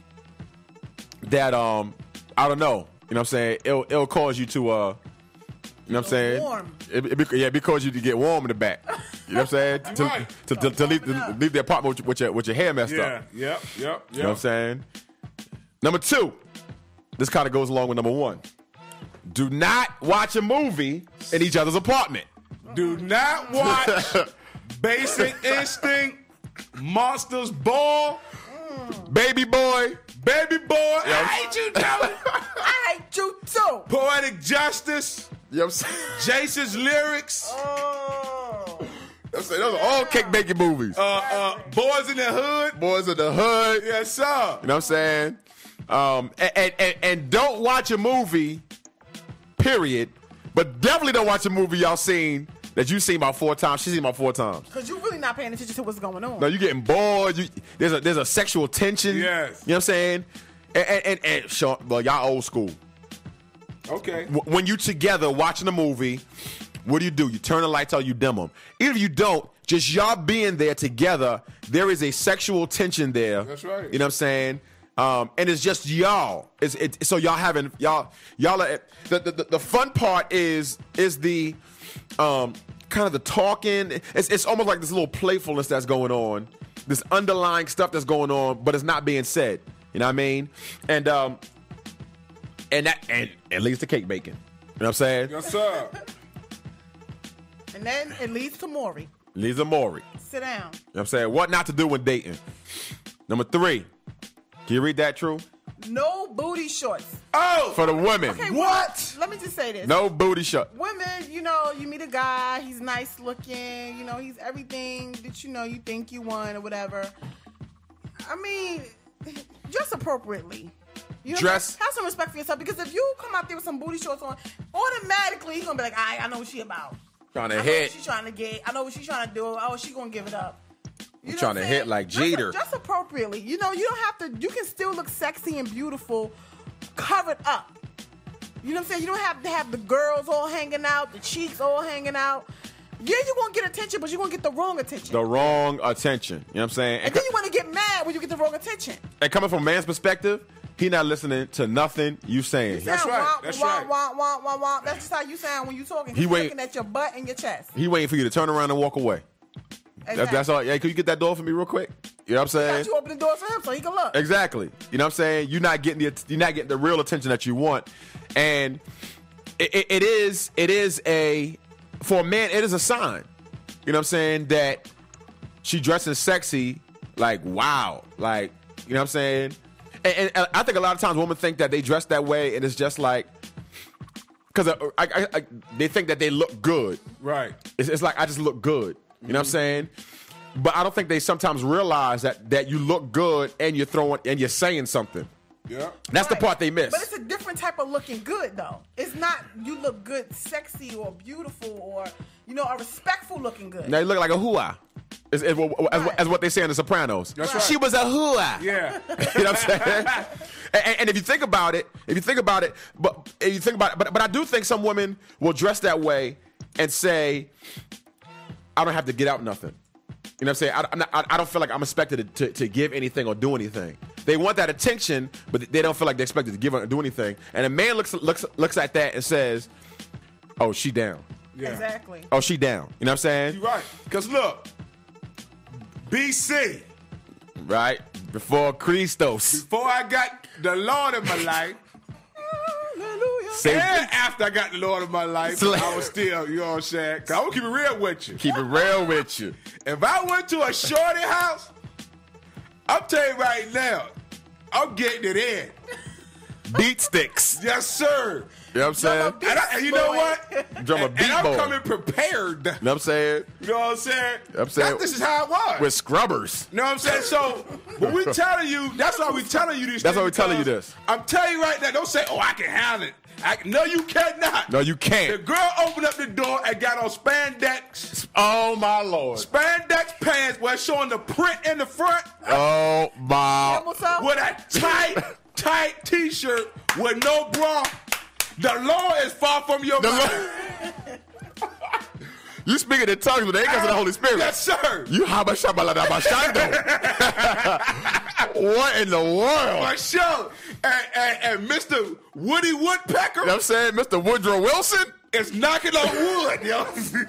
That um, I don't know. You know what I'm saying? It'll, it'll cause you to, uh, you know what I'm saying? Warm. It, it, it, yeah, because you to get warm in the back. You know what I'm saying? to, Right. to, to, to, leave, to leave the apartment with, with your with your hair messed Yeah. up. Yep. Yep. Yep. You know what I'm saying? Number two, this kind of goes along with number one. Do not watch a movie in each other's apartment. Do not watch Basic Instinct, Monsters Ball, Baby Boy. Baby Boy. I hate you, Joey. I hate you too. Poetic Justice, You know what I'm saying? Jason's Lyrics, Oh. I'm saying, those are all cake baking movies. uh, uh, Boys in the Hood. Boys in the Hood. Yes, sir. You know what I'm saying? Um, and, and, and, and don't watch a movie, period. But definitely don't watch a movie y'all seen that you seen about four times. She seen about four times. Because you're really not paying attention to what's going on. No, you getting bored. You, there's a there's a sexual tension. Yes. You know what I'm saying? And and, and, and Sean, well, y'all old school. Okay. W- When you together watching a movie, what do you do? You turn the lights out, you dim them. Even if you don't, just y'all being there together, there is a sexual tension there. That's right. You know what I'm saying? Um, and it's just y'all. It's it, so y'all having y'all y'all. Are, the, the the fun part is is the um, kind of the talking. It's it's almost like this little playfulness that's going on, this underlying stuff that's going on, but it's not being said. You know what I mean? And um, and that and it leads to cake baking. You know what I'm saying? Yes, sir. And then it leads to Maury. Leads to Maury. Sit down. You know what I'm saying? What not to do when dating. Number three. Can you read that, True? No booty shorts. Oh! For the women. Okay, What? Let me just say this. No booty shot. Women, you know, you meet a guy, he's nice looking, you know, he's everything that you know you think you want or whatever. I mean, dress appropriately. You know, Dress- Have some respect for yourself, because if you come out there with some booty shorts on, automatically you're gonna be like, all right, I know what she about. Trying I to know hit. what she's trying to get. I know what she's trying to do. Oh, she gonna give it up. You know Trying what to I'm hit saying? like Dress- Jeter. Dress appropriately. You know, you don't have to. You can still look sexy and beautiful, covered up. You know what I'm saying? You don't have to have the girls all hanging out, the cheeks all hanging out. Yeah, you're gonna get attention, but you're gonna get the wrong attention. The wrong attention. You know what I'm saying? and then you want to get mad when you get the wrong attention. And coming from a man's perspective, he not listening to nothing you saying. You That's sound right, wah, that's wah, right. Wah, wah, wah, wah. That's just how you sound when you talking. He He's wait- looking at your butt and your chest. He waiting for you to turn around and walk away. Exactly. That's, that's all. Yeah, could you get that door for me real quick? You know what I'm saying? Got you open the door for him so he can look. Exactly. You know what I'm saying? You're not getting the you're not getting the real attention that you want, and it, it, it is it is a for a man it is a sign. You know what I'm saying, that she dressing sexy, like wow, like you know what I'm saying. And, and, and I think a lot of times women think that they dress that way, and it's just like because I, I, I, they think that they look good. Right. It's, it's like I just look good. You know what I'm saying? But I don't think they sometimes realize that that you look good and you're throwing and you're saying something. Yeah. That's Right. the part they miss. But it's a different type of looking good, though. It's not you look good, sexy, or beautiful, or you know, a respectful looking good. Now you look like a hooah. As, as, as, as what they say in The Sopranos. That's right. She was a hooah. Yeah. You know what I'm saying? and, and if you think about it, if you think about it, but if you think about it, but, but I do think some women will dress that way and say, I don't have to get out nothing. You know what I'm saying? I, I'm not, I, I don't feel like I'm expected to, to give anything or do anything. They want that attention, but they don't feel like they're expected to give or do anything. And a man looks looks looks at that and says, "Oh, she down." Yeah. Exactly. Oh, she down. You know what I'm saying? You're right. Because look, B C. Right? Before Christos. Before I got the Lord in my life, Say- and after I got the Lord in my life, Sl- I was still, you know what I'm saying? Because I want to keep it real with you. Keep it real with you. If I went to a shorty house, I'm telling you right now, I'm getting it in. Beat sticks. Yes, sir. You know what I'm saying? And, I, and you know what? Drum a and, beat and I'm boy. coming prepared. You know what I'm saying? You know what I'm saying? I'm saying That, this is how it was. With scrubbers. You know what I'm saying? So, when we telling you, that's why we telling you these That's why things. we telling you because this. I'm telling you right now, don't say, oh, I can handle it. I, no, you cannot. No, you The can't. girl opened up the door and got on spandex, Oh, my Lord. spandex pants where it's showing the print in the front Oh, my. Camel toe? with a tight, tight t-shirt with no bra. The Lord is far from your The mouth. Lord- You speaking in tongues, but they ain't because of the Holy Spirit. Yes, sir. You habashabaladabashando. What in the world? For sure. And, and, and Mister Woody Woodpecker You know what I'm saying? Mister Woodrow Wilson? is knocking on wood, yo.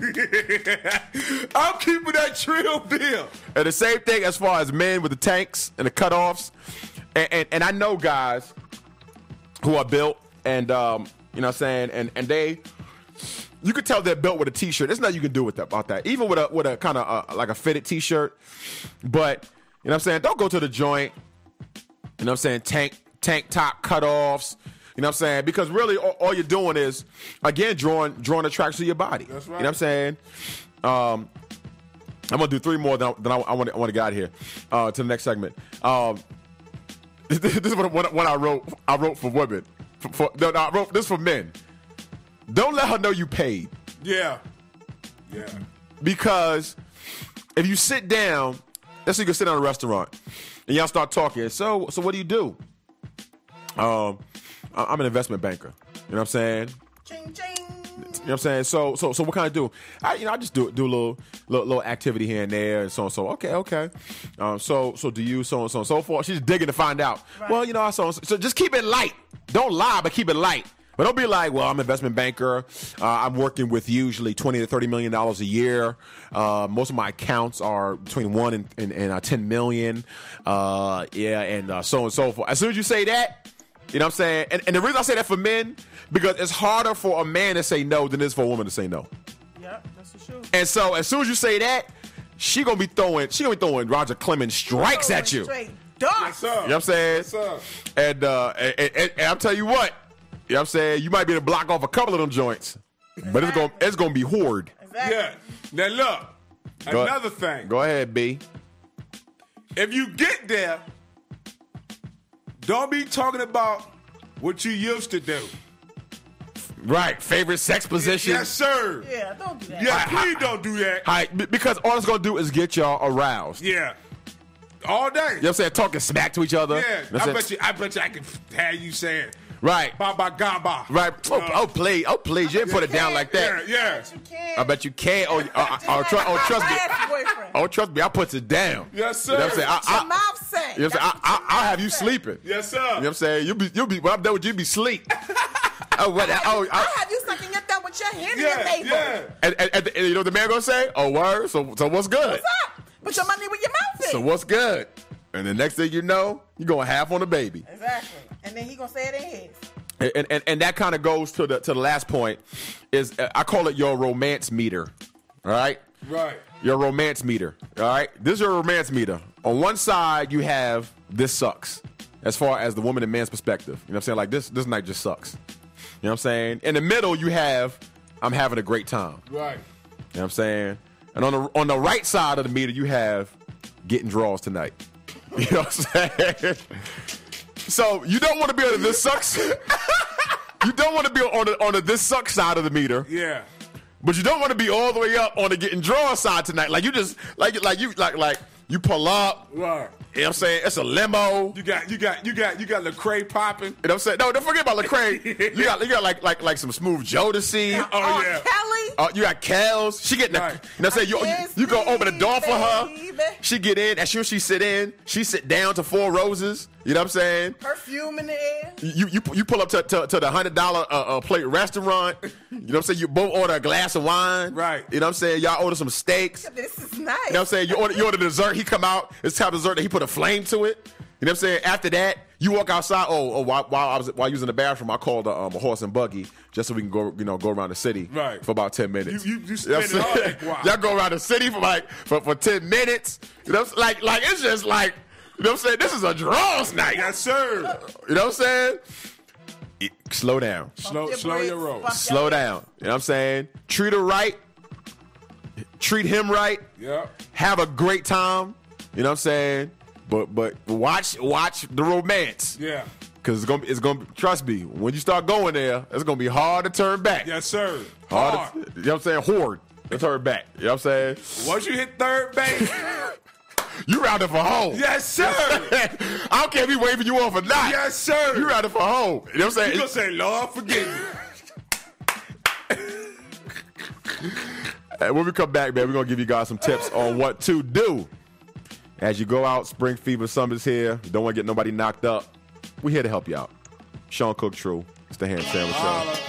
I'm keeping that trill bill. And the same thing as far as men with the tanks and the cutoffs. And, and, and I know guys who are built and, um, you know what I'm saying, and, and they, you could tell they're built with a t-shirt. There's nothing you can do with that, about that. Even with a, with a kind of uh, like a fitted t-shirt. But, you know what I'm saying, don't go to the joint, you know what I'm saying, tank, tank top cutoffs. You know what I'm saying? Because really, all, all you're doing is, again, drawing drawing attraction to your body. That's right. You know what I'm saying? Um, I'm gonna do three more. Then I, then I, I want to I want to get out of here uh, to the next segment. Um, this, this is what, what, what I wrote. I wrote for women. For, for, no, no, I wrote this for men. Don't let her know you paid, Yeah. Yeah. because if you sit down, let's say you can sit down in a restaurant and y'all start talking. So, so what do you do? Um. I'm an investment banker. You know what I'm saying? Ching ching. You know what I'm saying? So, so, so, what can I do? I, you know, I just do do a little, little, little activity here and there, and so and so. Okay, okay. Um, so, so, do you so and so and so forth? She's digging to find out. Right. Well, you know, I so and so. So, just keep it light. Don't lie, but keep it light. But don't be like, well, I'm an investment banker. Uh, I'm working with usually twenty to thirty million dollars a year. Uh, most of my accounts are between one and and, and uh, ten million. Uh, yeah, and uh, so and so forth. As soon as you say that. You know what I'm saying? And, and the reason I say that for men, because it's harder for a man to say no than it is for a woman to say no. Yep, that's for sure. And so as soon as you say that, she gonna be throwing she gonna be throwing Roger Clemens strikes at you. Straight Yes, dark. sir. You know what I'm saying? Yes, sir. And uh and, and, and I'm telling you what, you know what I'm saying? You might be able to block off a couple of them joints. But it's gonna it's gonna be horde. Exactly. Yeah. Now, look. Go- Another thing. Go ahead, B. If you get there, don't be talking about what you used to do. Right. Favorite sex position. Yes, sir. Yeah, don't do that. Yeah, please don't do that. Hi, b- because all it's gonna do is get y'all aroused. Yeah. All day. You know what I'm saying? Talking smack to each other. Yeah. You know what I I'm bet saying? you I bet you I can have you saying Right. Baba Gaba. Right. Oh, Uh, oh, please. Oh, please. You didn't put it down like that. Yeah, yeah. You can't. I bet you can. Oh, oh, oh, tr- oh, trust me. Last boyfriend. Oh, trust me. I put it down. Yes, You know what I'm sir. saying? I, What your I, mouth say. you know what I'm saying? I, I, I'll have you sleeping. Yes, sir. You know what I'm saying? You'll be, you'll be, when I'm done with you, you'll be sleep. oh, what? Oh, I I, have you sucking your thumb with your hand in your Yeah, navel. yeah. and, and, and, and you know what the man gonna say? Oh, word. So, so what's good? What's up? Put your money where your mouth is. So what's good? And the next thing you know, you're going half on the baby. Exactly. And then he gonna say it in his. And, and, and that kind of goes to the to the last point is uh, I call it your romance meter. All right? Right. Your romance meter. All right? This is your romance meter. On one side, you have this sucks as far as the woman and man's perspective. You know what I'm saying? Like this this night just sucks. You know what I'm saying? In the middle, you have I'm having a great time. Right. You know what I'm saying? And on the on the right side of the meter, you have getting draws tonight. You know what I'm saying? So you don't want to be on the this sucks. You don't want to be on the on the this sucks side of the meter. Yeah. But you don't want to be all the way up on the getting drawn side tonight. Like you just like like you like like you pull up. Right. You know what I'm saying? It's a limo. You got you got you got you got Lecrae popping. You know what I'm saying? No, don't forget about Lecrae. You got you got like like like some Smooth Jodeci. Oh, Oh, yeah. Kelly. Uh, you got Kels. She getting Right. the, you know what I'm saying? You, you, Kiss you go me, open the door for her. baby. She get in. As soon as she sit in, she sit down to Four Roses. You know what I'm saying? Perfume in the air. You you you pull up to to, to the hundred dollar uh, uh, plate restaurant. You know what I'm saying? You both order a glass of wine. Right. You know what I'm saying? Y'all order some steaks. This is nice. You know what I'm saying? You order, you order dessert. He come out. It's the type of dessert that he put a flame to it. You know what I'm saying? After that, you walk outside. Oh, oh while, while I was while using the bathroom, I called a, um, a horse and buggy just so we can go, you know, go around the city Right. for about ten minutes. You- you- you know spend what I'm all saying? that guap. Y'all go around the city for like for, for ten minutes. You know, what I'm saying? like like it's just like you know what I'm saying. This is a draws night. Yes, sir. You know what I'm saying? It- slow down. Slow your slow brakes, your roll. bump Slow down. You know what I'm saying? Treat her right. Treat him right. Yep. Have a great time. You know what I'm saying? But but watch watch the romance. Yeah. Cause it's gonna be, it's gonna be, trust me, when you start going there, it's gonna be hard to turn back. Yes, sir. Hard. Hard. To, you know what I'm saying? Hard to turn back. You know what I'm saying? Once you hit third base, You rounded for home. yes, sir. I don't care if he waving you off or not. Yes, sir. You rounded for home. You know what I'm saying? You gonna say, Lord, forgive me. And when we come back, man, we're going to give you guys some tips on what to do. As you go out, spring fever, summer's here. You don't want to get nobody knocked up. We're here to help you out. Sean Cook True. It's the Ham Sandwich Show.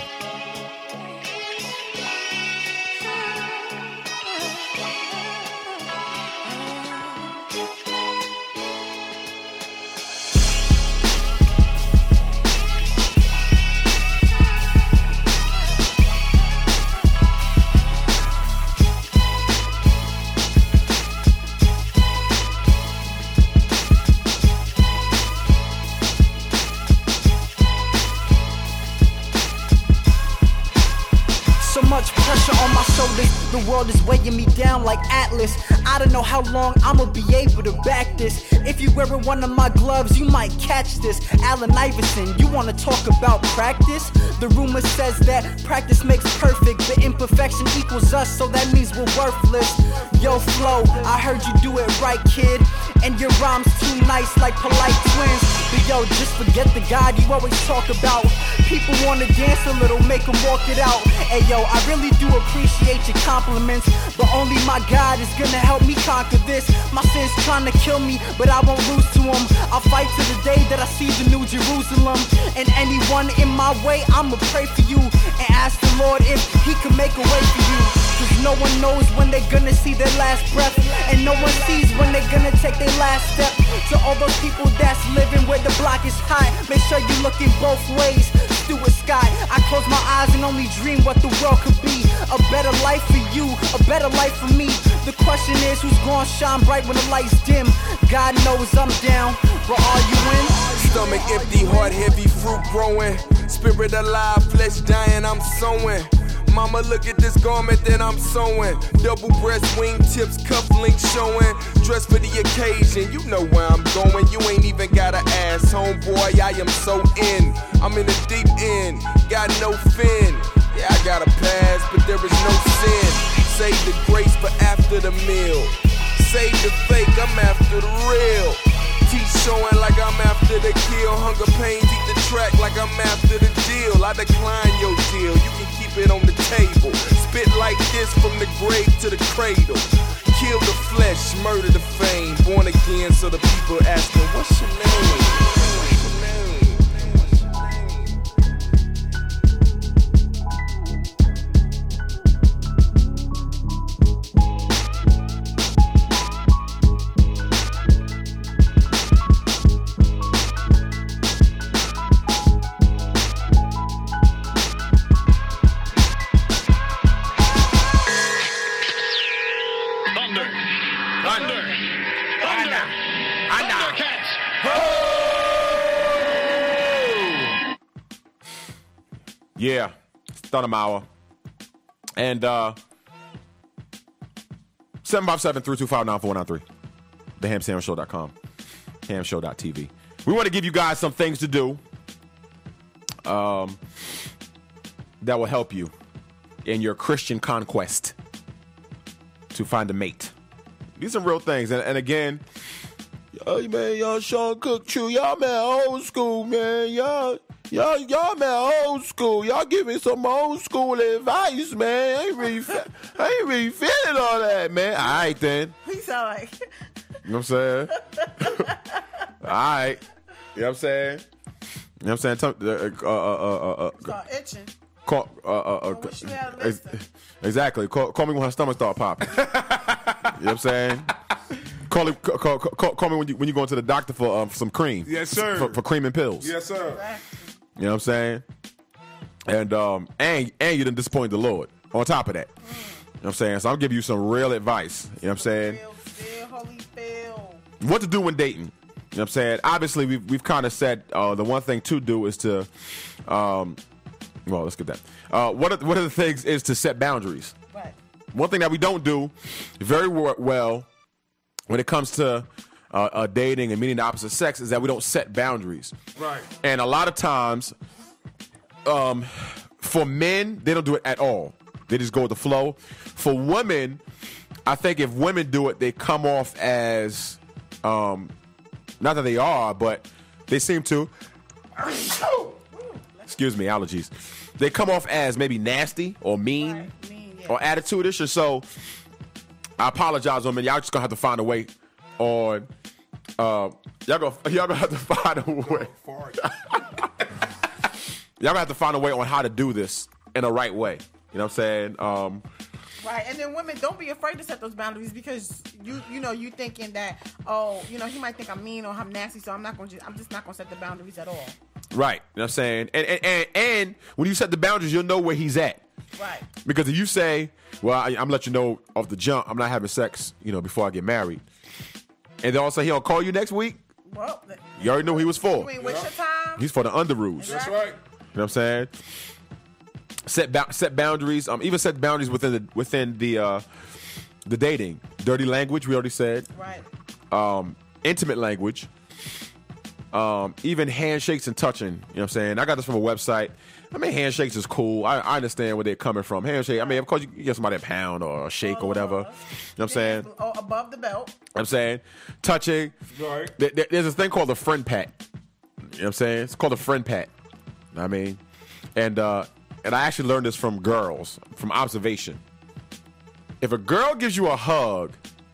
So much pressure on my shoulders, the world is weighing me down like Atlas. I don't know how long I'ma be able to back this. If you wearing one of my gloves, you might catch this. Allen Iverson, you wanna talk about practice? The rumor says that practice makes perfect, but imperfection equals us, so that means we're worthless. Yo, Flo, I heard you do it right, kid, and your rhymes too nice like polite twins. But yo, just forget the God you always talk about. People wanna dance a little, make them walk it out. Hey yo, I really do appreciate your compliments, but only my God is gonna help me conquer this. My sins trying to kill me, but I won't lose to them. I'll fight to the day that I see the new Jerusalem. And anyone in my way, I'ma pray for you and ask the Lord if he can make a way for you. Cause no one knows when they're gonna see their last breath, and no one sees when they're gonna take their last step. To all those people that's living where the block is high, make sure you looking both ways. Stuart Scott, I close my eyes and only dream what the world could be. A better life for you, a better life for me. The question is, who's gonna shine bright when the lights dim? God knows I'm down, but are you in? Stomach empty, heart heavy, fruit growing. Spirit alive, flesh dying, I'm sowing. Mama, look at this garment that I'm sewing. Double breast, wingtips, cufflinks showing. Dressed for the occasion, you know where I'm going. You ain't even gotta ask, homeboy, I am so in. I'm in the deep end, got no fin. Yeah, I got a pass, but there is no sin. Save the grace for after the meal. Save the fake, I'm after the real. Teeth showing like I'm after the kill. Hunger pains eat the track like I'm after the deal. I decline your deal, you can keep it on the table. Spit like this from the grave to the cradle. Kill the flesh, murder the fame. Born again so the people asking, what's your name? What's your name? Thunder. Thunder. Thunder. Thundercats. Yeah, it's Thunder Hour. And uh, seven five seven, three two five, nine four nine three. the ham sandwich show dot com. ham show dot t v. we want to give you guys some things to do um, that will help you in your Christian conquest to find a mate. These are real things. And, and again, yo, man, y'all Sean Cook, true. Y'all man old school, man. Y'all, y'all, y'all man old school. Y'all give me some old school advice, man. I ain't really, fe- I ain't really feeling all that, man. All right, then. He sound like. You know what I'm saying? All right. You know what I'm saying? You know what I'm saying? Tell- Uh, uh, uh, uh, uh, Start itching. Call, uh, uh, uh, wish you had a ex- list. exactly. Call, call me when her stomach start popping. You know what I'm saying? Call, it, call, call, call, call me when you when you go into the doctor for um, for some cream. Yes, sir. For, for cream and pills. Yes, sir. You know what I'm saying? And um and and you didn't disappoint the Lord. On top of that, mm. You know what I'm saying? So I'll give you some real advice. You know what I'm saying? Feel, feel, holy feel. What to do when dating? You know what I'm saying? Obviously, we've we've kind of said uh, the one thing to do is to, um, well, let's get that. Uh, one of one of the things is to set boundaries. Right. One thing that we don't do very well when it comes to uh, uh, dating and meeting the opposite sex is that we don't set boundaries. Right. And a lot of times, um, for men, they don't do it at all. They just go with the flow. For women, I think if women do it, they come off as, um, not that they are, but they seem to. Excuse me, allergies. They come off as maybe nasty or mean, Right, mean, yeah. or attitude-ish, or so. I apologize, women. Y'all just gonna have to find a way on. Uh, y'all gonna y'all gonna have to find a way. Y'all gonna have to find a way on how to do this in the right way. You know what I'm saying? Um, Right, and then women, don't be afraid to set those boundaries because you, you know, you thinking that, oh, you know, he might think I'm mean or I'm nasty, so I'm not gonna, just, I'm just not gonna set the boundaries at all. right. You know what I'm saying? And and, and and when you set the boundaries, you'll know where he's at. Right. Because if you say, well, I, I'm gonna let you know off the jump, I'm not having sex, you know, before I get married, and then also he don't call you next week, Well, you already know who he was for. you ain't waste your time. He's for the underoos. That's right. You know what I'm saying? Set ba- set boundaries. Um, even set boundaries within the within the uh, the dating. Dirty language, we already said. Right. Um, intimate language. Um, even handshakes and touching. You know what I'm saying? I got this from a website. I mean, handshakes is cool. I, I understand where they're coming from. Handshake. I mean, of course, you can get somebody a pound or a shake or whatever. You know what I'm saying? Oh, above the belt. You know what I'm saying? Touching. Right. There- there- there's this thing called the friend pat. You know what I'm saying? It's called a friend pat. I mean, and uh, and I actually learned this from girls, from observation. If a girl gives you a hug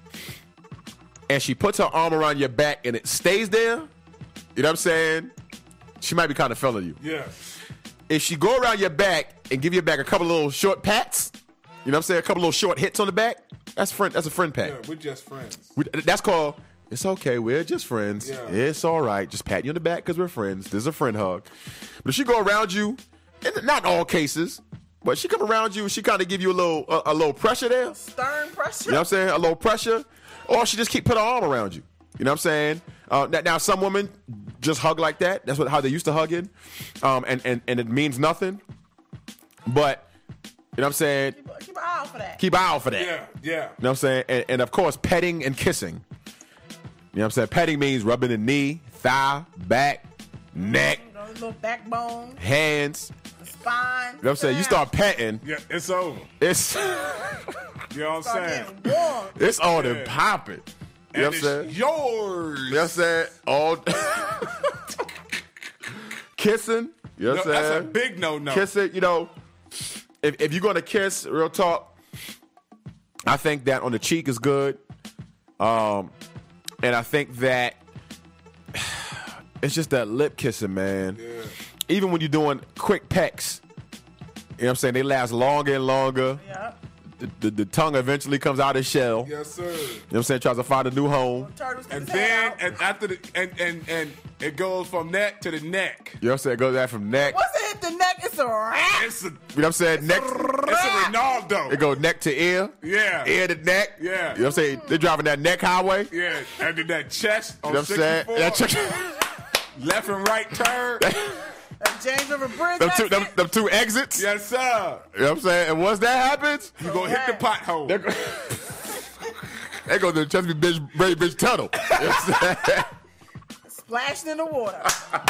and she puts her arm around your back and it stays there, you know what I'm saying? She might be kind of feeling you. Yeah. If she go around your back and give your back a couple little short pats, you know what I'm saying? A couple little short hits on the back, that's friend. That's a friend pat. Yeah, we're just friends. We, that's called, it's okay, we're just friends. Yeah. It's all right. Just pat you on the back because we're friends. There's a friend hug. But if she go around you, and not all cases, but she come around you and she kind of give you a little a, a little pressure there. Stern pressure. You know what I'm saying? A little pressure. Or she just keep put her arm around you. You know what I'm saying? Uh, now, now, some women just hug like that. That's what how they used to hug it. Um, and, and, and it means nothing. But, you know what I'm saying? Keep, keep an eye out for that. Keep an eye out for that. Yeah, yeah. You know what I'm saying? And, and of course, petting and kissing. You know what I'm saying? Petting means rubbing the knee, thigh, back, neck, You know, little backbone, hands. the spine. You know what I'm saying? You start petting, Yeah, it's over. it's You know what I'm Start saying? getting warm. it's on Yeah. and popping. You know And what I'm saying? it's yours. You know what I'm saying? All kissing. You know No, what I'm that's a saying? big no-no. Kissing, you know, if, if you're going to kiss, real talk, I think that on the cheek is good. Um, and I think that it's just that lip kissing, man. Yeah. Even when you're doing quick pecks, you know what I'm saying? They last longer and longer. Yeah. The, the, the tongue eventually comes out of its shell. Yes, sir. You know what I'm saying? Tries to find a new home. Turtles And his head then out. and after the and, and and it goes from that to the neck. You know what I'm saying? It goes out from neck. Once it hit the neck, it's a wrap. It's a You know what I'm saying? Neck. it's a Ronaldo. It goes neck to ear. Yeah. Ear to neck. Yeah. You know what I'm saying? They're driving that neck highway. Yeah, and then that chest on You know what I'm saying? sixty-four. That check- Left and right turn. That James River Bridge. them, two, that's them, it. them two exits. Yes, sir. You know what I'm saying? And once that happens, You gonna hit the pothole. they go, they go to the Chesapeake Bay Bridge Tunnel. You know what I'm saying? Splashed in the water.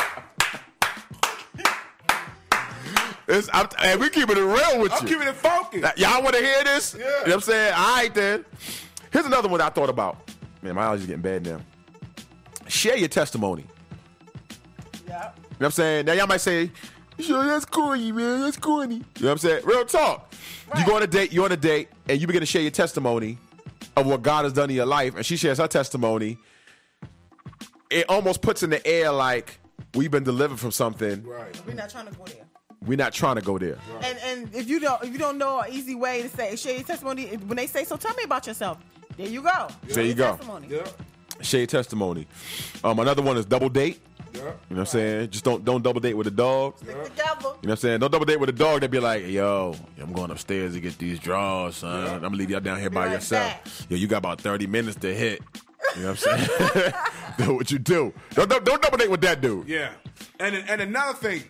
It's, I'm, hey, we keeping it real with I'm you. keeping it funky. Now, y'all want to hear this? Yeah. You know what I'm saying? All right, then. Here's another one I thought about. Man, my allergies getting bad now. Share your testimony. Yeah. You know what I'm saying? Now, y'all might say, sure, that's corny, man. That's corny. You know what I'm saying? Real talk. Right. You go on a date, you're on a date, and you begin to share your testimony of what God has done in your life, and she shares her testimony. It almost puts in the air like we've been delivered from something. Right. We're not trying to go there. We're not trying to go there. And and if you don't if you don't know an easy way to say share your testimony, when they say so, tell me about yourself. There you go. There you go. Testimony. Yeah. Share your testimony. Um, another one is double date. Yeah. You know what I'm saying? Just don't don't double date with a dog. Stick Yeah. together. You know what I'm saying? Don't double date with a dog that be like, yo, I'm going upstairs to get these drawers, son. Yeah. I'm gonna leave y'all down here by right yourself. back. Yo, you got about thirty minutes to hit. You know what I'm saying? Do what you do. Don't, don't, don't double date with that dude. Yeah. And and another thing,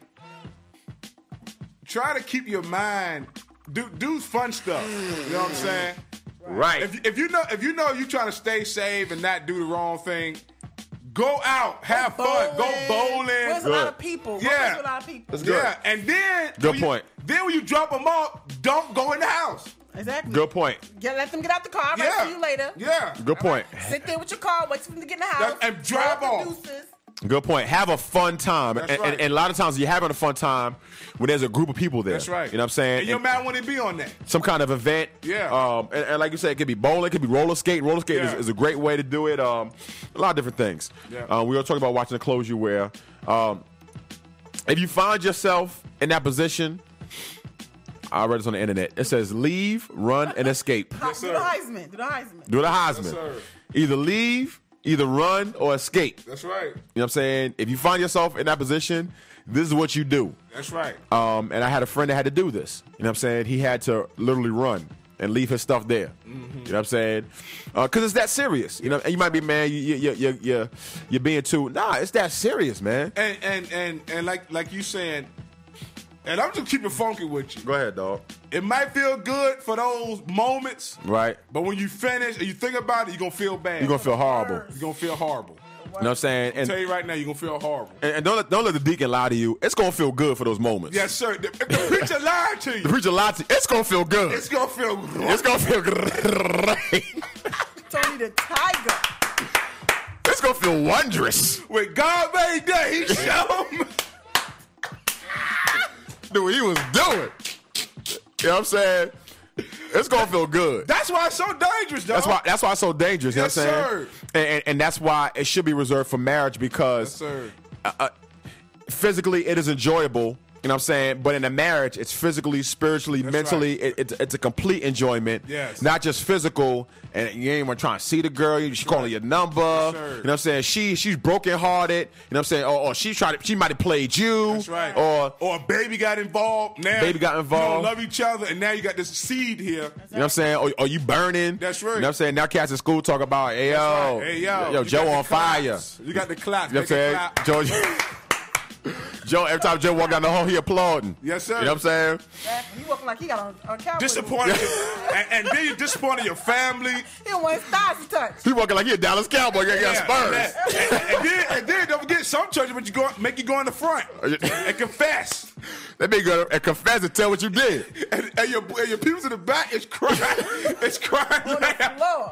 try to keep your mind do do fun stuff. You know what I'm saying? Right. If if you know if you know you trying to stay safe and not do the wrong thing, go out, have fun, go bowling. Where's a lot of people? Yeah. Where's a lot of people? That's good. Yeah, and then Good when you- point. then when you drop them off, don't go in the house. Exactly. Good point. Get, let them get out the car. I'll Yeah. see you later. Yeah. Good point. Sit there with your car, wait for them to get in the house. That- and drive roll off. the deuces. Good point. Have a fun time. That's and, right. and, and a lot of times you're having a fun time when there's a group of people there. That's right. You know what I'm saying? And your And man want to be on that. some kind of event. Yeah. Um, and, and like you said, it could be bowling, it could be roller skating. Roller skating Yeah. is, is a great way to do it. Um, a lot of different things. Yeah. Um, we were talking about watching the clothes you wear. Um, if you find yourself in that position, I read this on the internet. It says leave, run, and escape. Do the Heisman. Do the Heisman. Do the Heisman. Yes, sir. Either leave, either run, or escape. That's right. You know what I'm saying? If you find yourself in that position, this is what you do. That's right. Um, and I had a friend that had to do this. You know what I'm saying? He had to literally run and leave his stuff there. Mm-hmm. You know what I'm saying? Because uh, it's that serious. You know, and you might be, man, you, you, you, you, you're being too. Nah, it's that serious, man. And and and and like like you saying, and I'm just keeping it funky with you. Go ahead, dog. It might feel good for those moments, Right? but when you finish and you think about it, you're gonna feel bad. You're going to feel horrible. You're gonna feel horrible. You know what I'm saying? I'll And, tell you right now, you're gonna feel horrible. and, and don't, let, don't let the deacon lie to you. It's going to feel good for those moments. Yes, sir. If the preacher lied to The you, preacher lied to you. It's going to feel good. it's gonna feel. It's going to feel great. Tony the Tiger. It's going to feel wondrous. When God made that, He showed me. Do what he was doing. You know what I'm saying? It's gonna feel good. That's why it's so dangerous, dog. That's why. That's why it's so dangerous. Yes, you know what I'm sir. saying? And, and, and that's why it should be reserved for marriage because Yes, sir. uh, uh, physically it is enjoyable. You know what I'm saying? But in a marriage, it's physically, spiritually, That's mentally, right. it, it's, it's a complete enjoyment. Yes. Not just physical, and you ain't even trying to see the girl. She's calling your number. Yes, you sir. know what I'm saying? She she's brokenhearted. You know what I'm saying? Or, or she tried to, she might have played you. That's right. Or or a baby got involved. Now Baby got involved. You don't love each other, and now you got this seed here. you know what I'm saying? Or, or you burning. That's right. You know what I'm saying? Now cats in school talk about, hey, yo, That's right. Hey, yo, yo, you Joe got the on fire. claps. You got the claps. You know what I'm Make it saying? clap. Joe, Joe, every time Joe walk down the hall, he applauding. Yes, sir. You know what I'm saying? He walking like he got on a cowboy. Disappointed, and, and then you disappointed your family. He don't want his thighs to touch. He walking like he a Dallas Cowboy. He got Yeah, Spurs. yeah. And, and then, and then don't forget some churches, but you go make you go in the front and confess. That big go and confess and tell what you did. And, and your and your people in the back is crying. It's crying. On the floor.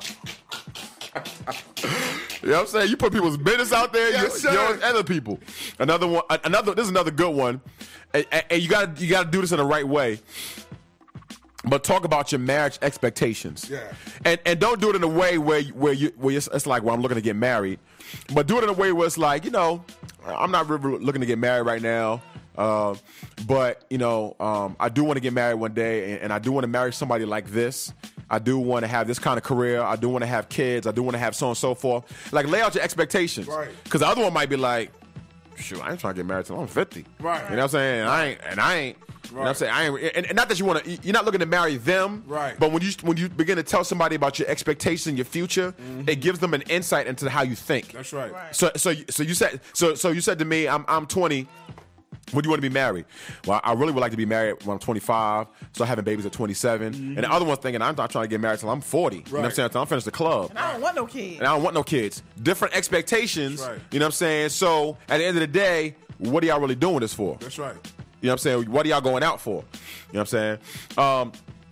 You know what I'm saying? You put people's business out there. Yes, you, sir. yours, other people. Another one. Another. This is another good one. And, and- and you got to you got to do this in the right way. But talk about your marriage expectations. Yeah. And and don't do it in a way where you- where you where it's, it's like, well, I'm looking to get married. But do it in a way where it's like, you know, I'm not really looking to get married right now. Uh, but you know, um, I do want to get married one day, and, and I do want to marry somebody like this. I do want to have this kind of career. I do want to have kids. I do want to have so on and so forth. Like, lay out your expectations. Right. Because the other one might be like, shoot, I ain't trying to get married till I'm fifty. Right. You know what I'm saying? And I ain't, and I ain't. You know what I'm Right. saying? I ain't, and, and not that you want to. You're not looking to marry them. Right. But when you when you begin to tell somebody about your expectations, your future, it gives them an insight into how you think. That's right. Right. So so so you said so so you said to me, I'm I'm twenty. When do you want to be married? Well, I really would like to be married when I'm twenty-five, start having babies at twenty-seven. Mm-hmm. And the other one's thinking, I'm not trying to get married until I'm forty. Right. You know what I'm saying? Until I'm finished the club. And I don't want no kids. And I don't want no kids. Different expectations. Right. You know what I'm saying? So at the end of the day, what are y'all really doing this for? That's right. You know what I'm saying? What are y'all going out for? You know what I'm saying? Um,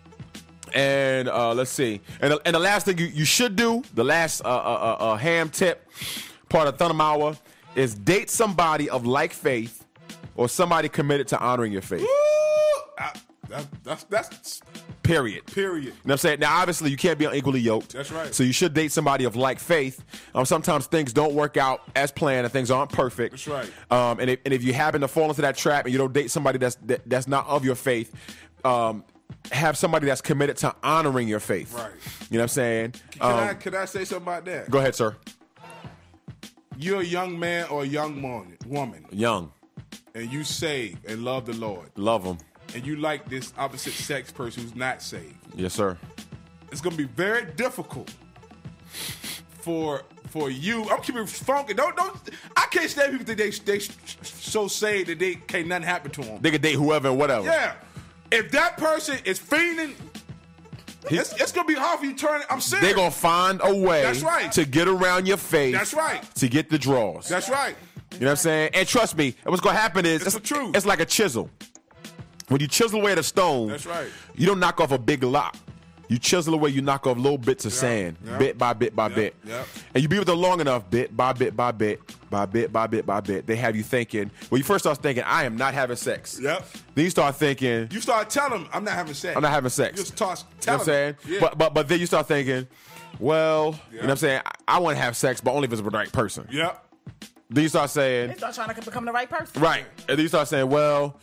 and uh, let's see. And the, and the last thing you, you should do, the last uh, uh, uh, uh, ham tip, part of Thunder Hour, is date somebody of like faith or somebody committed to honoring your faith. I, that, that's that's Period. Period. You know what I'm saying? Now, obviously, you can't be unequally yoked. That's right. So you should date somebody of like faith. Um, sometimes things don't work out as planned and things aren't perfect. That's right. Um, and, if, and if you happen to fall into that trap and you don't date somebody that's that, that's not of your faith, um, have somebody that's committed to honoring your faith. Right. You know what I'm saying? Can Um, I can I say something about that? Go ahead, sir. You're a young man or a young woman, woman, Young. and you saved and love the Lord, Love them. and you like this opposite sex person who's not saved. Yes, sir. It's gonna be very difficult for for you. I'm keeping it funky. Don't don't. I can't stand people that they they so saved that they can't nothing happen to them. They can date whoever and whatever. Yeah. If that person is fiending, it's, it's gonna be hard for you to turn. I'm serious. They're going to find a way That's right. to get around your face. That's right. To get the draws. That's right. You know what I'm saying? And trust me, what's going to happen is It's the truth. It's like a chisel. When you chisel away at a stone, That's right. you don't knock off a big block. You chisel away, you knock off little bits of Yep, sand, yep. bit by bit by Yep, bit. yep. And you be with them long enough, bit by bit by bit, by bit by bit by bit. They have you thinking, well, you first start thinking, I am not having sex. Yep. Then you start thinking, You start telling them, I'm not having sex. I'm not having sex. You just toss, You know tell what I'm saying? them. Yeah. But, but, but then you start thinking, well, you know what I'm saying? I, I want to have sex, but only if it's with the right person. Yep. Then you start saying, They start trying to become the right person. right. And then you start saying, well,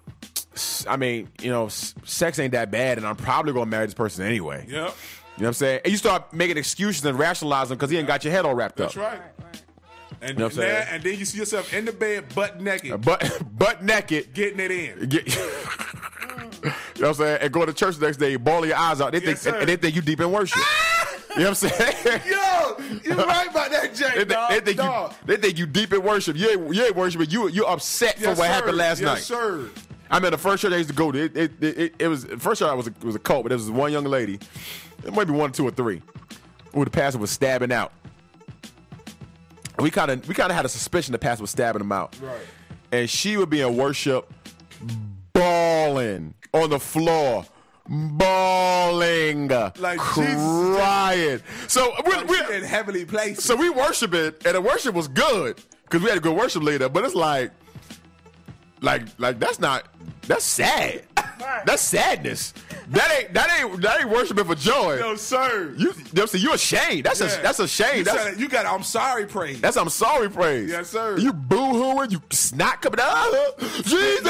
I mean, you know, s- sex ain't that bad, and I'm probably going to marry this person anyway. Yep. You know what I'm saying? And you start making excuses and rationalizing because he ain't got your head all wrapped That's up. right. And, You know what I'm then, saying? and then you see yourself in the bed, butt naked, Butt, butt naked. getting it in. Get, you know what I'm saying? And go to church the next day, bawling your eyes out. They Yes, think, sir. and they think you deep in worship. You know what I'm saying? Yo, you're right about that, Jay. They, think- dog, they think you, dog. they think you deep in worship. You ain't, you ain't worshiping. You you upset for Yes, what sir. happened last yes, night. sir. I mean, the first church I used to go to, it, it, it, it, it was the first church I was a, it was a cult, but there was one young lady, it might be one, two, or three, who the pastor was stabbing out. And we kind of we kind of had a suspicion the pastor was stabbing him out. Right. And she would be in worship, bawling on the floor. Bawling, Like crying. So we, Like we she in heavenly places. so we worship it, and the worship was good because we had a good worship leader. But it's like, like, like that's not that's sad. That's sadness. That ain't that ain't that ain't worshiping for joy. No, sir. You, you see, you ashamed. That's Yeah. a that's a shame. You, That's said it. You got I'm sorry praise. that's I'm sorry praise. Yes, sir. You boo hooing. You snot coming out. Jesus.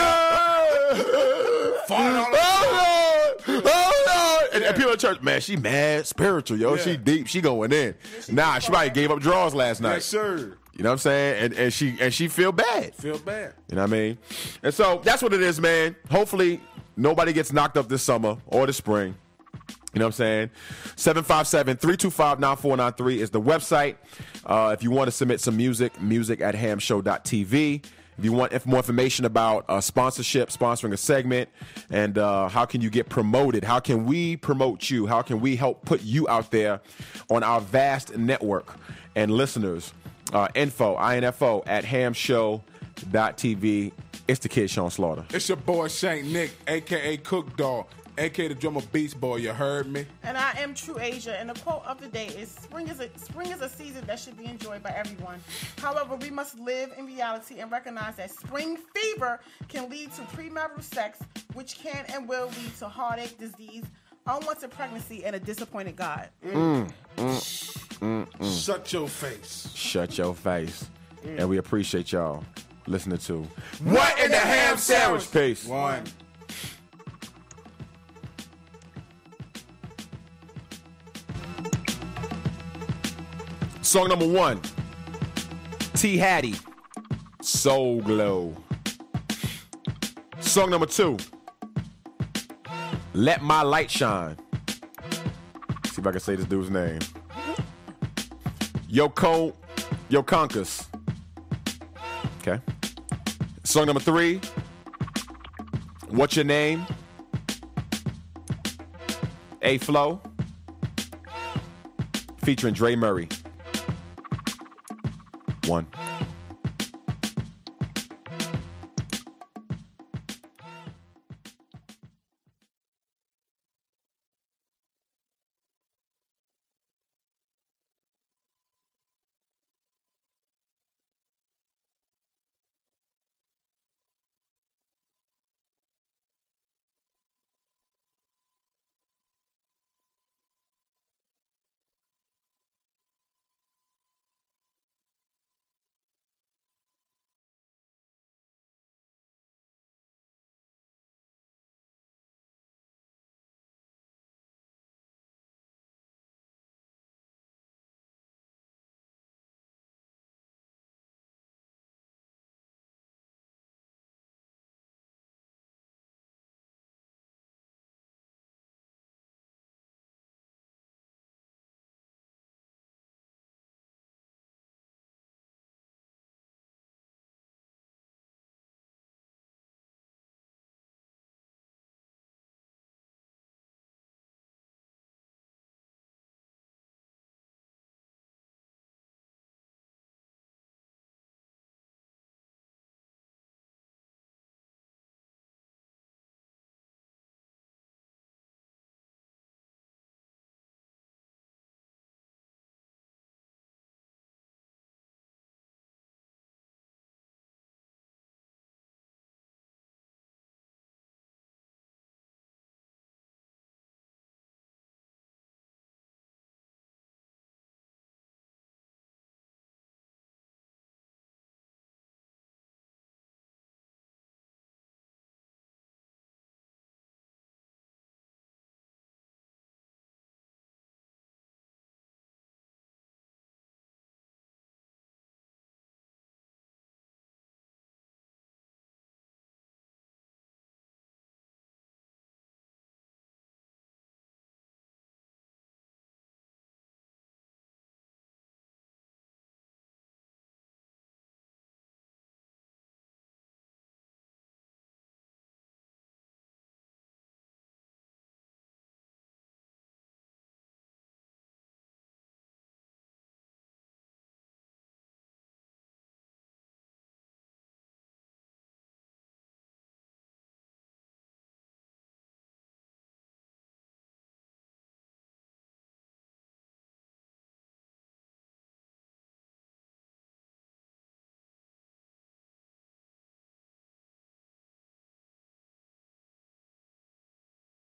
Falling all over. Oh Lord. Oh Lord. And, and people in church, man, she mad spiritual, yo. Yeah. She deep. She going in. Nah, she probably gave up draws last night. Yes, sir. You know what I'm saying? And and she and she feel bad. Feel bad. You know what I mean? And so that's what it is, man. Hopefully nobody gets knocked up this summer or this spring. You know what I'm saying? seven five seven, three two five, nine four nine three is the website. Uh, if you want to submit some music, music at ham show dot t v. If you want inf- more information about uh, sponsorship, sponsoring a segment, and uh, how can you get promoted, how can we promote you, how can we help put you out there on our vast network and listeners, uh, info, info at ham show dot t v. It's the kid, Sean Slaughter. It's your boy Shank Nick, a k a. Cook Dog, a k a the drummer Beast Boy. You heard me? And I am True Asia, and the quote of the day is: "Spring is a spring is a season that should be enjoyed by everyone. However, we must live in reality and recognize that spring fever can lead to premarital sex, which can and will lead to heartache, disease, unwanted pregnancy, and a disappointed God." Mm, mm, mm, mm. Shut your face. Shut your face. And we appreciate y'all listening to What in the Ham Sandwich? Peace. One. Song number one, T. Hattie, Soul Glow. Song number two, Let My Light Shine. See if I can say this dude's name. Yo Co, Yo Conkus. Okay. Song number three, What's Your Name? A-Flow, featuring Dre Murray. One.